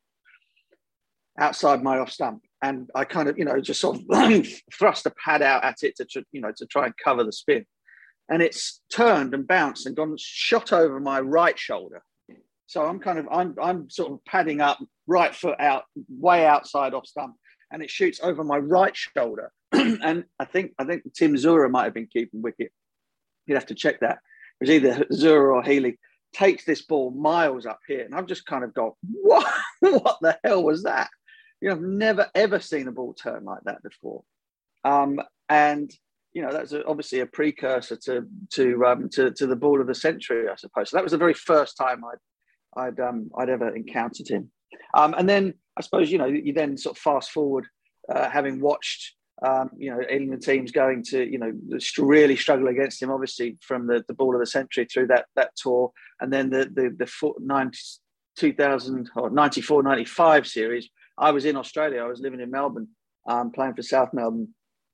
Speaker 8: outside my off stump. And I kind of, you know, just sort of thrust a pad out at it to, you know, to try and cover the spin. And it's turned and bounced and gone shot over my right shoulder. So I'm kind of, I'm I'm sort of padding up, right foot out, way outside off stump, and it shoots over my right shoulder. And I think I think Tim Zura might have been keeping wicket. You'd have to check that. It was either Zura or Healy. Takes this ball miles up here, and I've just kind of gone, what? What the hell was that? You know, I've never ever seen a ball turn like that before. Um, and you know, that's obviously a precursor to to um, to to the ball of the century, I suppose. So that was the very first time I'd I'd um, I'd ever encountered him. Um, and then I suppose, you know, you then sort of fast forward, uh, having watched um, you know, England teams going to, you know, really struggle against him, obviously from the, the ball of the century through that that tour, and then the the the ninety, two thousand or ninety-four ninety-five series. I was in Australia. I was living in Melbourne, um, playing for South Melbourne.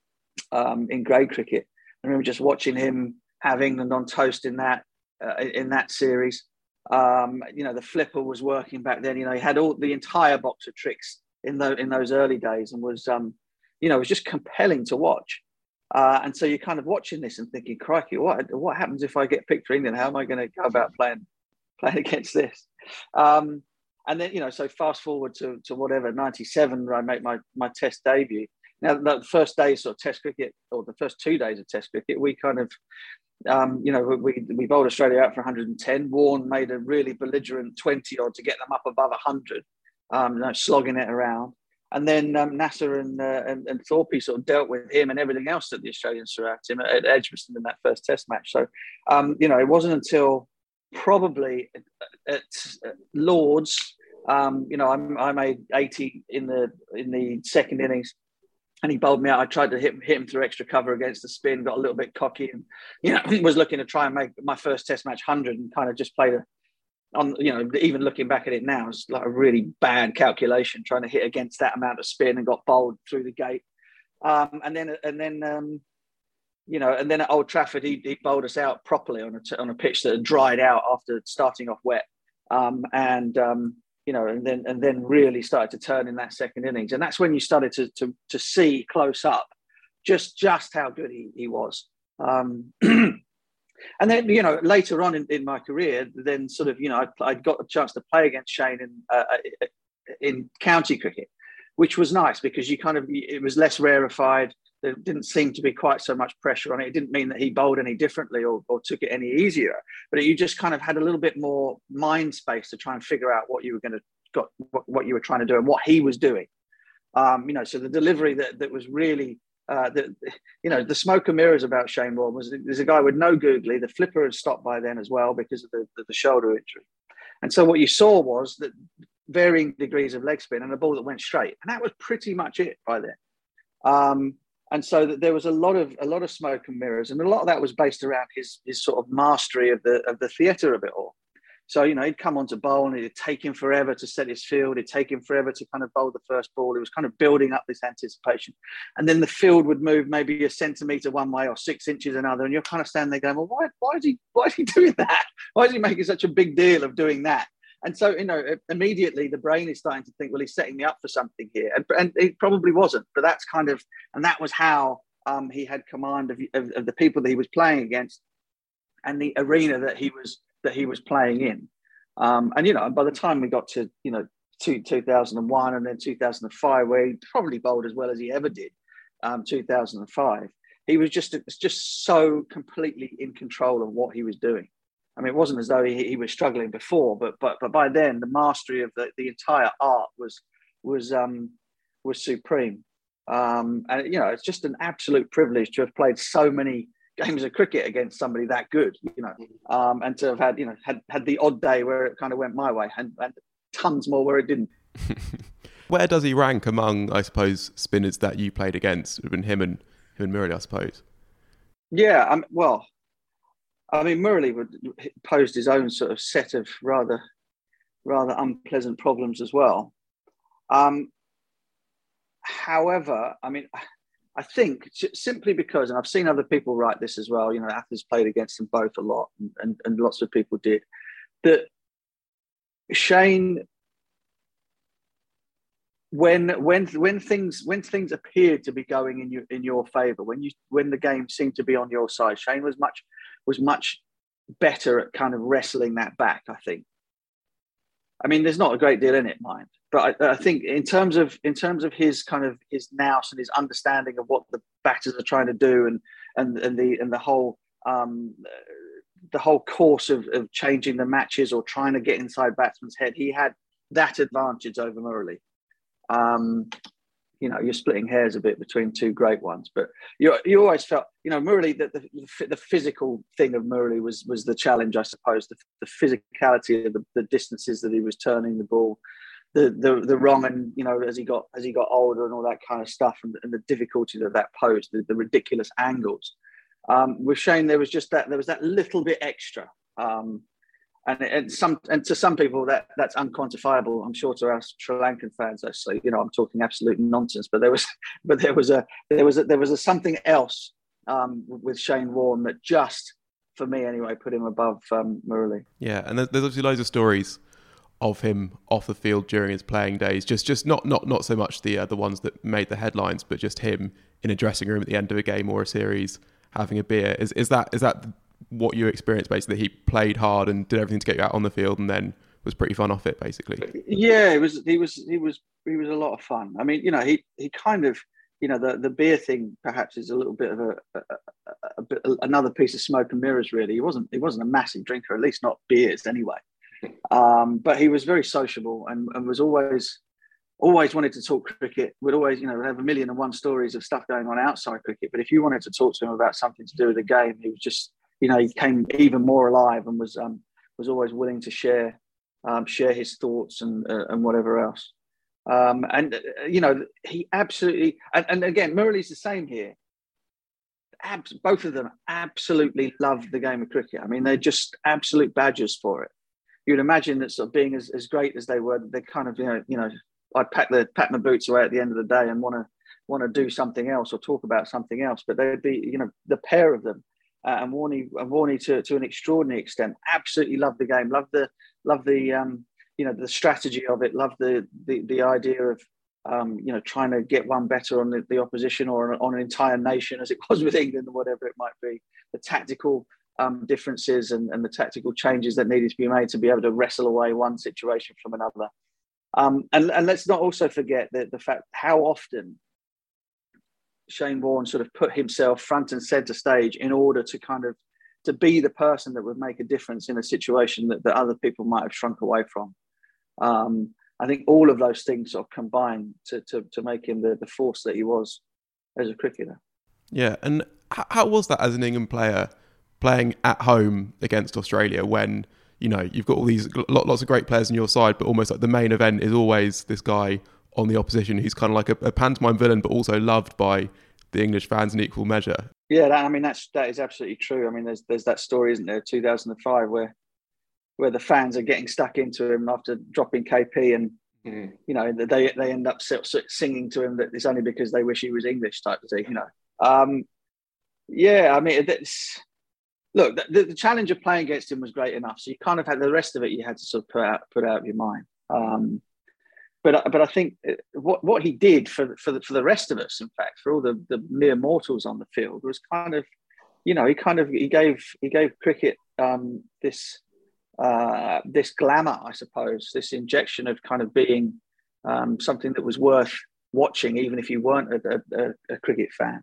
Speaker 8: Um, in grade cricket. I remember just watching him have England on toast in that uh, in that series. Um, you know, the flipper was working back then. You know, he had all the entire box of tricks in those in those early days, and was um, you know, it was just compelling to watch. Uh, and so you're kind of watching this and thinking, crikey, what what happens if I get picked for England? How am I going to go about playing playing against this? Um, and then, you know, so fast forward to to whatever ninety-seven, where I make my my Test debut. Now, the first day sort of Test cricket, or the first two days of Test cricket, we kind of, um, you know, we we bowled Australia out for one hundred ten. Warne made a really belligerent twenty odd to get them up above one hundred, um, you know, slogging it around. And then um, Nasser and, uh, and and Thorpe sort of dealt with him and everything else that the Australians threw at him at Edgbaston in that first Test match. So, um, you know, it wasn't until probably at, at Lords, um, you know, I, I made eighty in the in the second innings. And he bowled me out. I tried to hit, hit him through extra cover against the spin, got a little bit cocky, and you know, was looking to try and make my first Test match one hundred, and kind of just played a, on, you know, even looking back at it now, it's like a really bad calculation trying to hit against that amount of spin, and got bowled through the gate. Um, and then, and then, um, you know, and then at Old Trafford, he, he bowled us out properly on a on a pitch that had dried out after starting off wet, um, and. Um, You know, and then and then really started to turn in that second innings, and that's when you started to to to see close up just just how good he he was. Um, and then, you know, later on in, in my career, then sort of, you know, I I got a chance to play against Shane in uh, in county cricket, which was nice because you kind of, it was less rarefied. there didn't seem to be quite so much pressure on it. It didn't mean that he bowled any differently or, or took it any easier, but you just kind of had a little bit more mind space to try and figure out what you were going to got what, what you were trying to do and what he was doing. Um, you know, so the delivery that that was really. Uh, the, you know, the smoke and mirrors about Shane Warne was there's a guy with no googly. The flipper had stopped by then as well because of the, the, the shoulder injury. And so what you saw was that varying degrees of leg spin and a ball that went straight. And that was pretty much it by then. Um, and so that there was a lot of a lot of smoke and mirrors. And a lot of that was based around his his sort of mastery of the of the theatre of it all. So, you know, he'd come on to bowl and it'd take him forever to set his field. It'd take him forever to kind of bowl the first ball. He was kind of building up this anticipation. And then the field would move maybe a centimetre one way or six inches another. And you're kind of standing there going, well, why, why, is he, why is he doing that? Why is he making such a big deal of doing that? And so, you know, immediately the brain is starting to think, well, he's setting me up for something here. And, and it probably wasn't. But that's kind of, and that was how um, he had command of, of, of the people that he was playing against and the arena that he was that he was playing in. Um, and, you know, by the time we got to, you know, two, two thousand one and then two thousand five, where he probably bowled as well as he ever did, um, two thousand five, he was just, just so completely in control of what he was doing. I mean, it wasn't as though he, he was struggling before, but, but, but by then the mastery of the, the entire art was, was, um, was supreme. Um, and, you know, it's just an absolute privilege to have played so many games of cricket against somebody that good, you know, um, and to have had, you know, had, had the odd day where it kind of went my way and, and tons more where it didn't.
Speaker 7: Where does he rank among, I suppose, spinners that you played against? It would have been him and, him and Murali, I suppose.
Speaker 8: Yeah, um, well, I mean, Murali would, posed his own sort of set of rather, rather unpleasant problems as well. Um, however, I mean, I think simply because, and I've seen other people write this as well, you know, athletes played against them both a lot, and, and, and lots of people did, that Shane, when when when things when things appeared to be going in your in your favour, when you when the game seemed to be on your side, Shane was much was much better at kind of wrestling that back, I think. I mean, there's not a great deal in it, mind, but I, I think in terms of in terms of his kind of his nous and his understanding of what the batters are trying to do, and and and the and the whole um, the whole course of, of changing the matches or trying to get inside batsman's head, he had that advantage over Murali. Um, you know, you're splitting hairs a bit between two great ones, but you you always felt, you know, Murali, that the, the, the physical thing of Murali was was the challenge, I suppose, the, the physicality of the, the distances that he was turning the ball, the the the wrong, and, you know, as he got as he got older and all that kind of stuff, and, and the difficulty that that posed, the, the ridiculous angles. Um, with Shane, there was just that there was that little bit extra. Um, And, and some and to some people that that's unquantifiable. I'm sure to us Sri Lankan fans, actually, you know, I'm talking absolute nonsense. But there was, but there was a there was a, there was a something else um, with Shane Warne that just, for me anyway, put him above um, Murali.
Speaker 7: Yeah, and there's, there's obviously loads of stories of him off the field during his playing days. Just just not not not so much the uh, the ones that made the headlines, but just him in a dressing room at the end of a game or a series having a beer. Is is that is that what you experienced, basically? That he played hard and did everything to get you out on the field, and then was pretty fun off it, basically?
Speaker 8: Yeah, it was. He was. He was. He was a lot of fun. I mean, you know, he he kind of, you know, the the beer thing perhaps is a little bit of a, a, a, a bit, another piece of smoke and mirrors. Really, he wasn't. He wasn't a massive drinker, at least not beers anyway. Um, but he was very sociable and, and was always. Always wanted to talk cricket. Would always, you know, have a million and one stories of stuff going on outside cricket. But if you wanted to talk to him about something to do with the game, he was just, you know, he came even more alive and was um, was always willing to share um, share his thoughts and uh, and whatever else. Um, and uh, you know, he absolutely and, and again, Murali's the same here. Abs- both of them absolutely love the game of cricket. I mean, they're just absolute badgers for it. You'd imagine that sort of being as, as great as they were, they kind of, you know, you know, I'd pack the pack my boots away at the end of the day and want to want to do something else or talk about something else. But they'd be, you know, the pair of them. Uh, and Warney, and Warney to, to an extraordinary extent, absolutely loved the game, loved the, loved the, um, you know, the strategy of it, loved the, the, the idea of, um, you know, trying to get one better on the, the opposition or on, on an entire nation, as it was with England or whatever it might be. The tactical um, differences and, and the tactical changes that needed to be made to be able to wrestle away one situation from another. Um, and, and let's not also forget that the fact how often Shane Warne sort of put himself front and centre stage in order to kind of to be the person that would make a difference in a situation that, that other people might have shrunk away from. Um, I think all of those things sort of combined to to, to make him the, the force that he was as a cricketer.
Speaker 7: Yeah, and how was that as an England player playing at home against Australia when, you know, you've got all these lots of great players on your side, but almost like the main event is always this guy on the opposition who's kind of like a, a pantomime villain, but also loved by the English fans in equal measure?
Speaker 8: Yeah, that, I mean, that's that is absolutely true. I mean, there's there's that story, isn't there, two thousand five, where where the fans are getting stuck into him after dropping K P, and mm. you know they they end up singing to him that it's only because they wish he was English, type of thing. You know, um, yeah. I mean, it's, look, the, the challenge of playing against him was great enough, so you kind of had the rest of it. You had to sort of put out put out of your mind. Um, But but I think what what he did for for the, for the rest of us, in fact, for all the, the mere mortals on the field, was kind of, you know, he kind of he gave he gave cricket um, this uh, this glamour, I suppose, this injection of kind of being um, something that was worth watching, even if you weren't a, a, a cricket fan.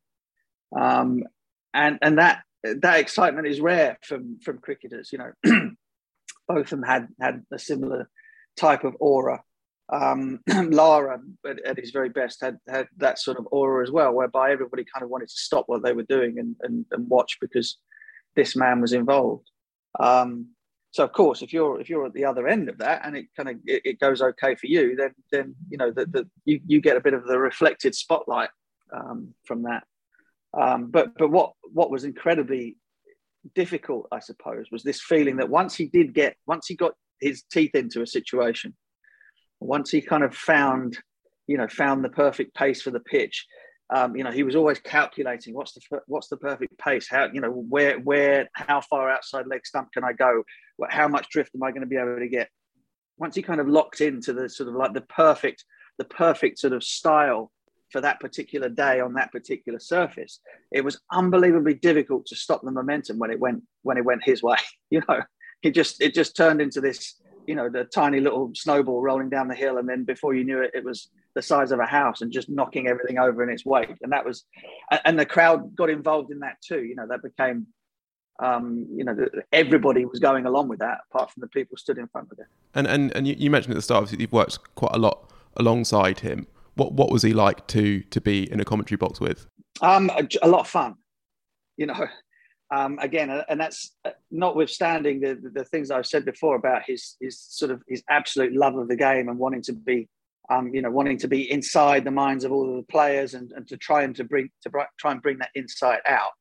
Speaker 8: Um, and and that that excitement is rare from from cricketers. You know, both of them had had a similar type of aura. Um, Lara, at, at his very best, had had that sort of aura as well, whereby everybody kind of wanted to stop what they were doing and, and, and watch because this man was involved. Um, so, of course, if you're if you're at the other end of that and it kind of it, it goes okay for you, then then you know that the, you you get a bit of the reflected spotlight um, from that. Um, but but what what was incredibly difficult, I suppose, was this feeling that once he did get once he got his teeth into a situation. Once he kind of found, you know, found the perfect pace for the pitch, um, you know, he was always calculating what's the what's the perfect pace, how, you know, where where how far outside leg stump can I go, how much drift am I going to be able to get? Once he kind of locked into the sort of like the perfect the perfect sort of style for that particular day on that particular surface, it was unbelievably difficult to stop the momentum when it went when it went his way. You know, it just it just turned into this, you know, the tiny little snowball rolling down the hill. And then before you knew it, it was the size of a house and just knocking everything over in its wake. And that was, and the crowd got involved in that too. You know, that became, um, you know, everybody was going along with that apart from the people stood in front of it.
Speaker 7: And and, and you mentioned at the start, obviously you've worked quite a lot alongside him. What what was he like to to be in a commentary box with? Um,
Speaker 8: a, a lot of fun, you know. Um, again, and that's notwithstanding the, the, the things I've said before about his his sort of his absolute love of the game and wanting to be, um, you know, wanting to be inside the minds of all of the players and, and to try and to bring to try and bring that insight out.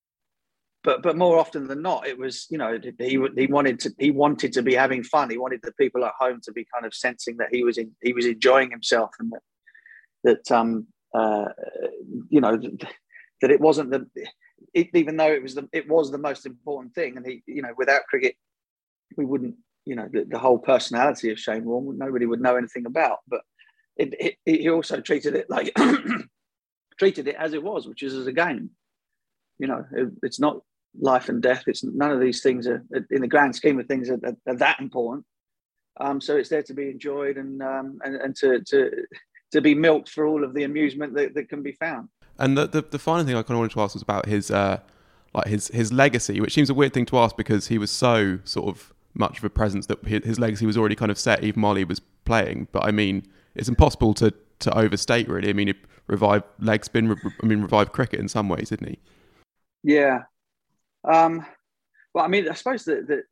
Speaker 8: But but more often than not, it was, you know, he he wanted to he wanted to be having fun. He wanted the people at home to be kind of sensing that he was in, he was enjoying himself and that that um uh you know that it wasn't the. It, even though it was the it was the most important thing, and he, you know, without cricket, we wouldn't, you know, the, the whole personality of Shane Warne, nobody would know anything about. But it, it, it, he also treated it like treated it as it was, which is as a game. You know, it, it's not life and death. It's none of these things are, in the grand scheme of things, are, are, are that important. Um, so it's there to be enjoyed and um, and, and to to to be milked for all of the amusement that, that can be found.
Speaker 7: And the, the the final thing I kind of wanted to ask was about his uh, like his his legacy, which seems a weird thing to ask because he was so sort of much of a presence that his legacy was already kind of set even while he was playing. But I mean, it's impossible to, to overstate, really. I mean, he revived leg spin, I mean, revived cricket in some ways, didn't he?
Speaker 8: Yeah. Um, well, I mean, I suppose the, the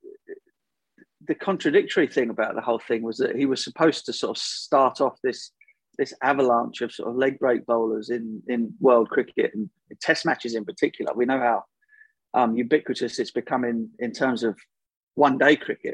Speaker 8: the contradictory thing about the whole thing was that he was supposed to sort of start off this this avalanche of sort of leg break bowlers in, in world cricket and test matches in particular. We know how um, ubiquitous it's becoming in terms of one day cricket,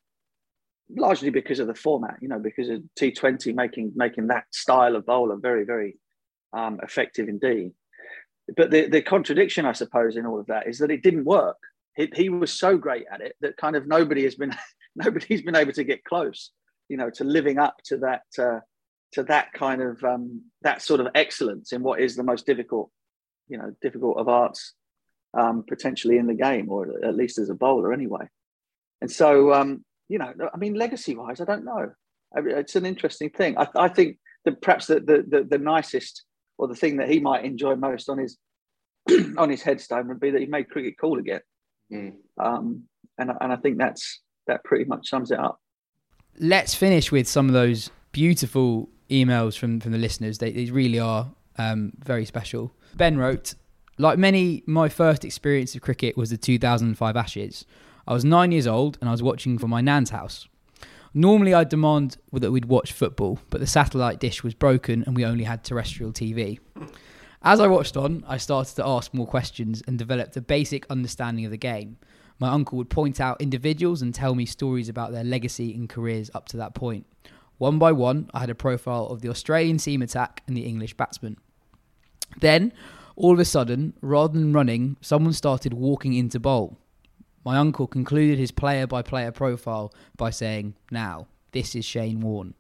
Speaker 8: largely because of the format, you know, because of T twenty making making that style of bowler very, very um, effective indeed. But the, the contradiction, I suppose, in all of that is that it didn't work. He, he was so great at it that kind of nobody has been nobody's been able to get close, you know, to living up to that uh, to that kind of um, that sort of excellence in what is the most difficult, you know, difficult of arts um, potentially in the game, or at least as a bowler anyway. And so, um, you know, I mean, legacy-wise, I don't know. I mean, it's an interesting thing. I, I think that perhaps the, the the the nicest or the thing that he might enjoy most on his on his headstone would be that he made cricket cool again. Mm. Um, and and I think that's that pretty much sums it up.
Speaker 2: Let's finish with some of those beautiful emails from from the listeners. They, they really are um, very special. Ben wrote, like many, my first experience of cricket was the two thousand five Ashes. I was nine years old and I was watching from my nan's house. Normally I'd demand that we'd watch football, but the satellite dish was broken and we only had terrestrial T V. As I watched on, I started to ask more questions and developed a basic understanding of the game. My uncle would point out individuals and tell me stories about their legacy and careers up to that point. One by one, I had a profile of the Australian seam attack and the English batsman. Then, all of a sudden, rather than running, someone started walking into bowl. My uncle concluded his player-by-player profile by saying, "Now, this is Shane Warne."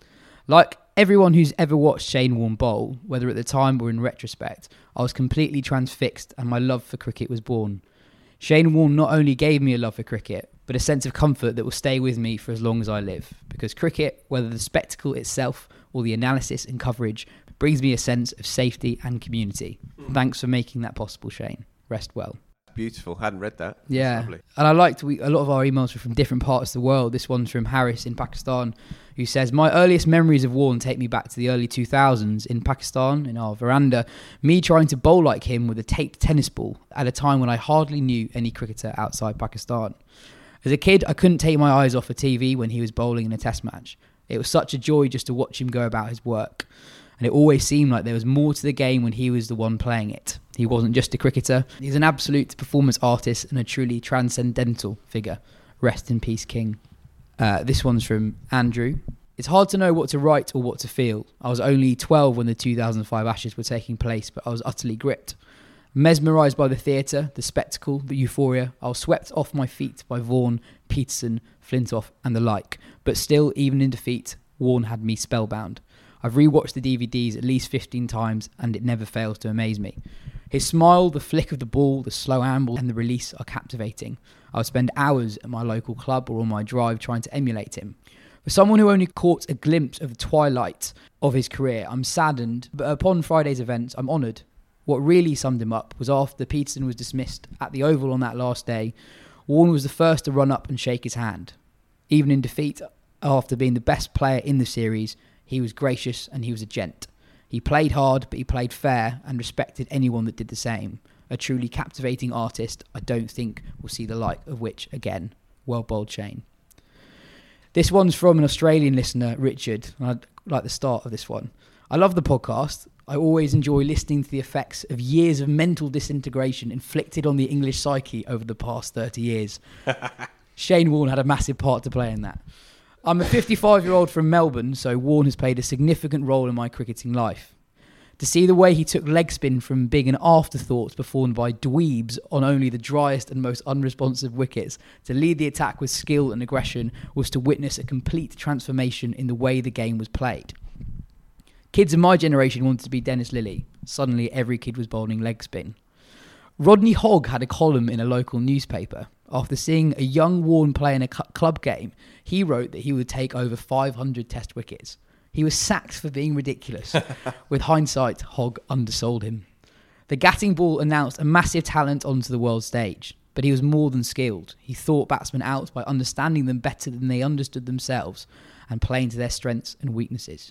Speaker 2: Like everyone who's ever watched Shane Warne bowl, whether at the time or in retrospect, I was completely transfixed and my love for cricket was born. Shane Warne not only gave me a love for cricket, but a sense of comfort that will stay with me for as long as I live. Because cricket, whether the spectacle itself or the analysis and coverage, brings me a sense of safety and community. Mm. Thanks for making that possible, Shane. Rest well.
Speaker 3: Beautiful. Hadn't read that. That's
Speaker 2: yeah.
Speaker 3: lovely.
Speaker 2: And I liked, we, a lot of our emails were from different parts of the world. This one's from Harris in Pakistan, who says, my earliest memories of Warne take me back to the early two thousands in Pakistan, in our veranda, me trying to bowl like him with a taped tennis ball at a time when I hardly knew any cricketer outside Pakistan. As a kid, I couldn't take my eyes off a T V when he was bowling in a test match. It was such a joy just to watch him go about his work. And it always seemed like there was more to the game when he was the one playing it. He wasn't just a cricketer. He's an absolute performance artist and a truly transcendental figure. Rest in peace, King. Uh, this one's from Andrew. It's hard to know what to write or what to feel. I was only twelve when the two thousand five Ashes were taking place, but I was utterly gripped. Mesmerised by the theatre, the spectacle, the euphoria, I was swept off my feet by Vaughan, Peterson, Flintoff and the like. But still, even in defeat, Warne had me spellbound. I've rewatched the D V Ds at least fifteen times and it never fails to amaze me. His smile, the flick of the ball, the slow amble and the release are captivating. I would spend hours at my local club or on my drive trying to emulate him. For someone who only caught a glimpse of the twilight of his career, I'm saddened, but upon Friday's events, I'm honoured. What really summed him up was after Peterson was dismissed at the Oval on that last day, Warne was the first to run up and shake his hand. Even in defeat, after being the best player in the series, he was gracious and he was a gent. He played hard, but he played fair and respected anyone that did the same. A truly captivating artist, I don't think we'll see the like of which again. Well bowled, Shane. This one's from an Australian listener, Richard. And I'd like the start of this one. I love the podcast. I always enjoy listening to the effects of years of mental disintegration inflicted on the English psyche over the past thirty years. Shane Warne had a massive part to play in that. I'm a fifty-five-year-old from Melbourne, so Warne has played a significant role in my cricketing life. To see the way he took leg spin from being an afterthought performed by dweebs on only the driest and most unresponsive wickets to lead the attack with skill and aggression was to witness a complete transformation in the way the game was played. Kids of my generation wanted to be Dennis Lillee. Suddenly every kid was bowling leg spin. Rodney Hogg had a column in a local newspaper. After seeing a young Warne play in a club game, he wrote that he would take over five hundred test wickets. He was sacked for being ridiculous. With hindsight, Hogg undersold him. The Gatting ball announced a massive talent onto the world stage, but he was more than skilled. He thought batsmen out by understanding them better than they understood themselves and playing to their strengths and weaknesses.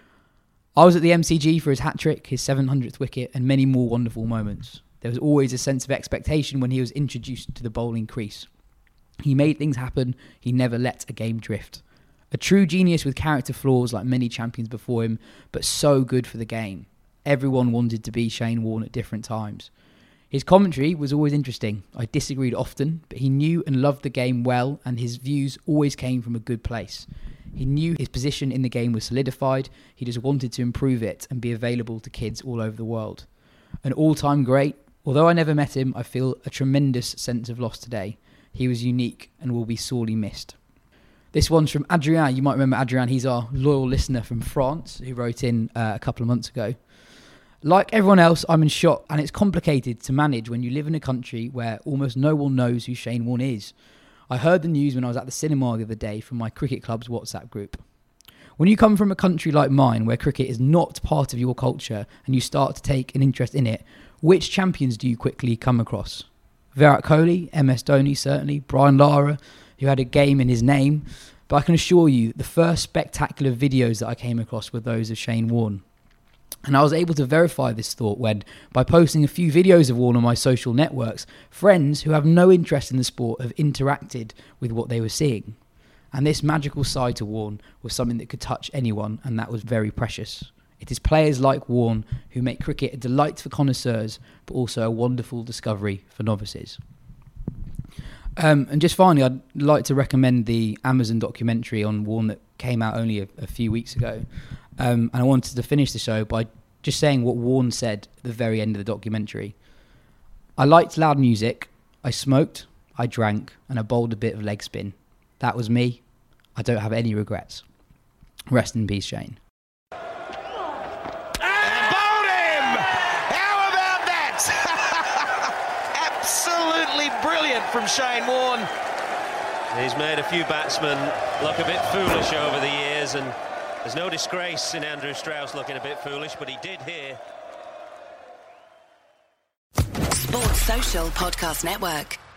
Speaker 2: I was at the M C G for his hat-trick, his seven hundredth wicket and many more wonderful moments. There was always a sense of expectation when he was introduced to the bowling crease. He made things happen. He never let a game drift. A true genius with character flaws like many champions before him, but so good for the game. Everyone wanted to be Shane Warne at different times. His commentary was always interesting. I disagreed often, but he knew and loved the game well, and his views always came from a good place. He knew his position in the game was solidified. He just wanted to improve it and be available to kids all over the world. An all-time great. Although I never met him, I feel a tremendous sense of loss today. He was unique and will be sorely missed. This one's from Adrian. You might remember Adrian. He's our loyal listener from France who wrote in uh, a couple of months ago. Like everyone else, I'm in shock, and it's complicated to manage when you live in a country where almost no one knows who Shane Warne is. I heard the news when I was at the cinema the other day from my cricket club's WhatsApp group. When you come from a country like mine where cricket is not part of your culture and you start to take an interest in it, which champions do you quickly come across? Virat Kohli, M S Dhoni certainly, Brian Lara, who had a game in his name. But I can assure you, the first spectacular videos that I came across were those of Shane Warne. And I was able to verify this thought when, by posting a few videos of Warne on my social networks, friends who have no interest in the sport have interacted with what they were seeing. And this magical side to Warne was something that could touch anyone, and that was very precious. It is players like Warne who make cricket a delight for connoisseurs, but also a wonderful discovery for novices. Um, and just finally, I'd like to recommend the Amazon documentary on Warne that came out only a, a few weeks ago. Um, and I wanted to finish the show by just saying what Warne said at the very end of the documentary. I liked loud music, I smoked, I drank, and I bowled a bit of leg spin. That was me. I don't have any regrets. Rest in peace, Shane.
Speaker 9: Absolutely brilliant from Shane Warne. He's made a few batsmen look a bit foolish over the years, and there's no disgrace in Andrew Strauss looking a bit foolish, but he did here.
Speaker 10: Sports Social Podcast Network.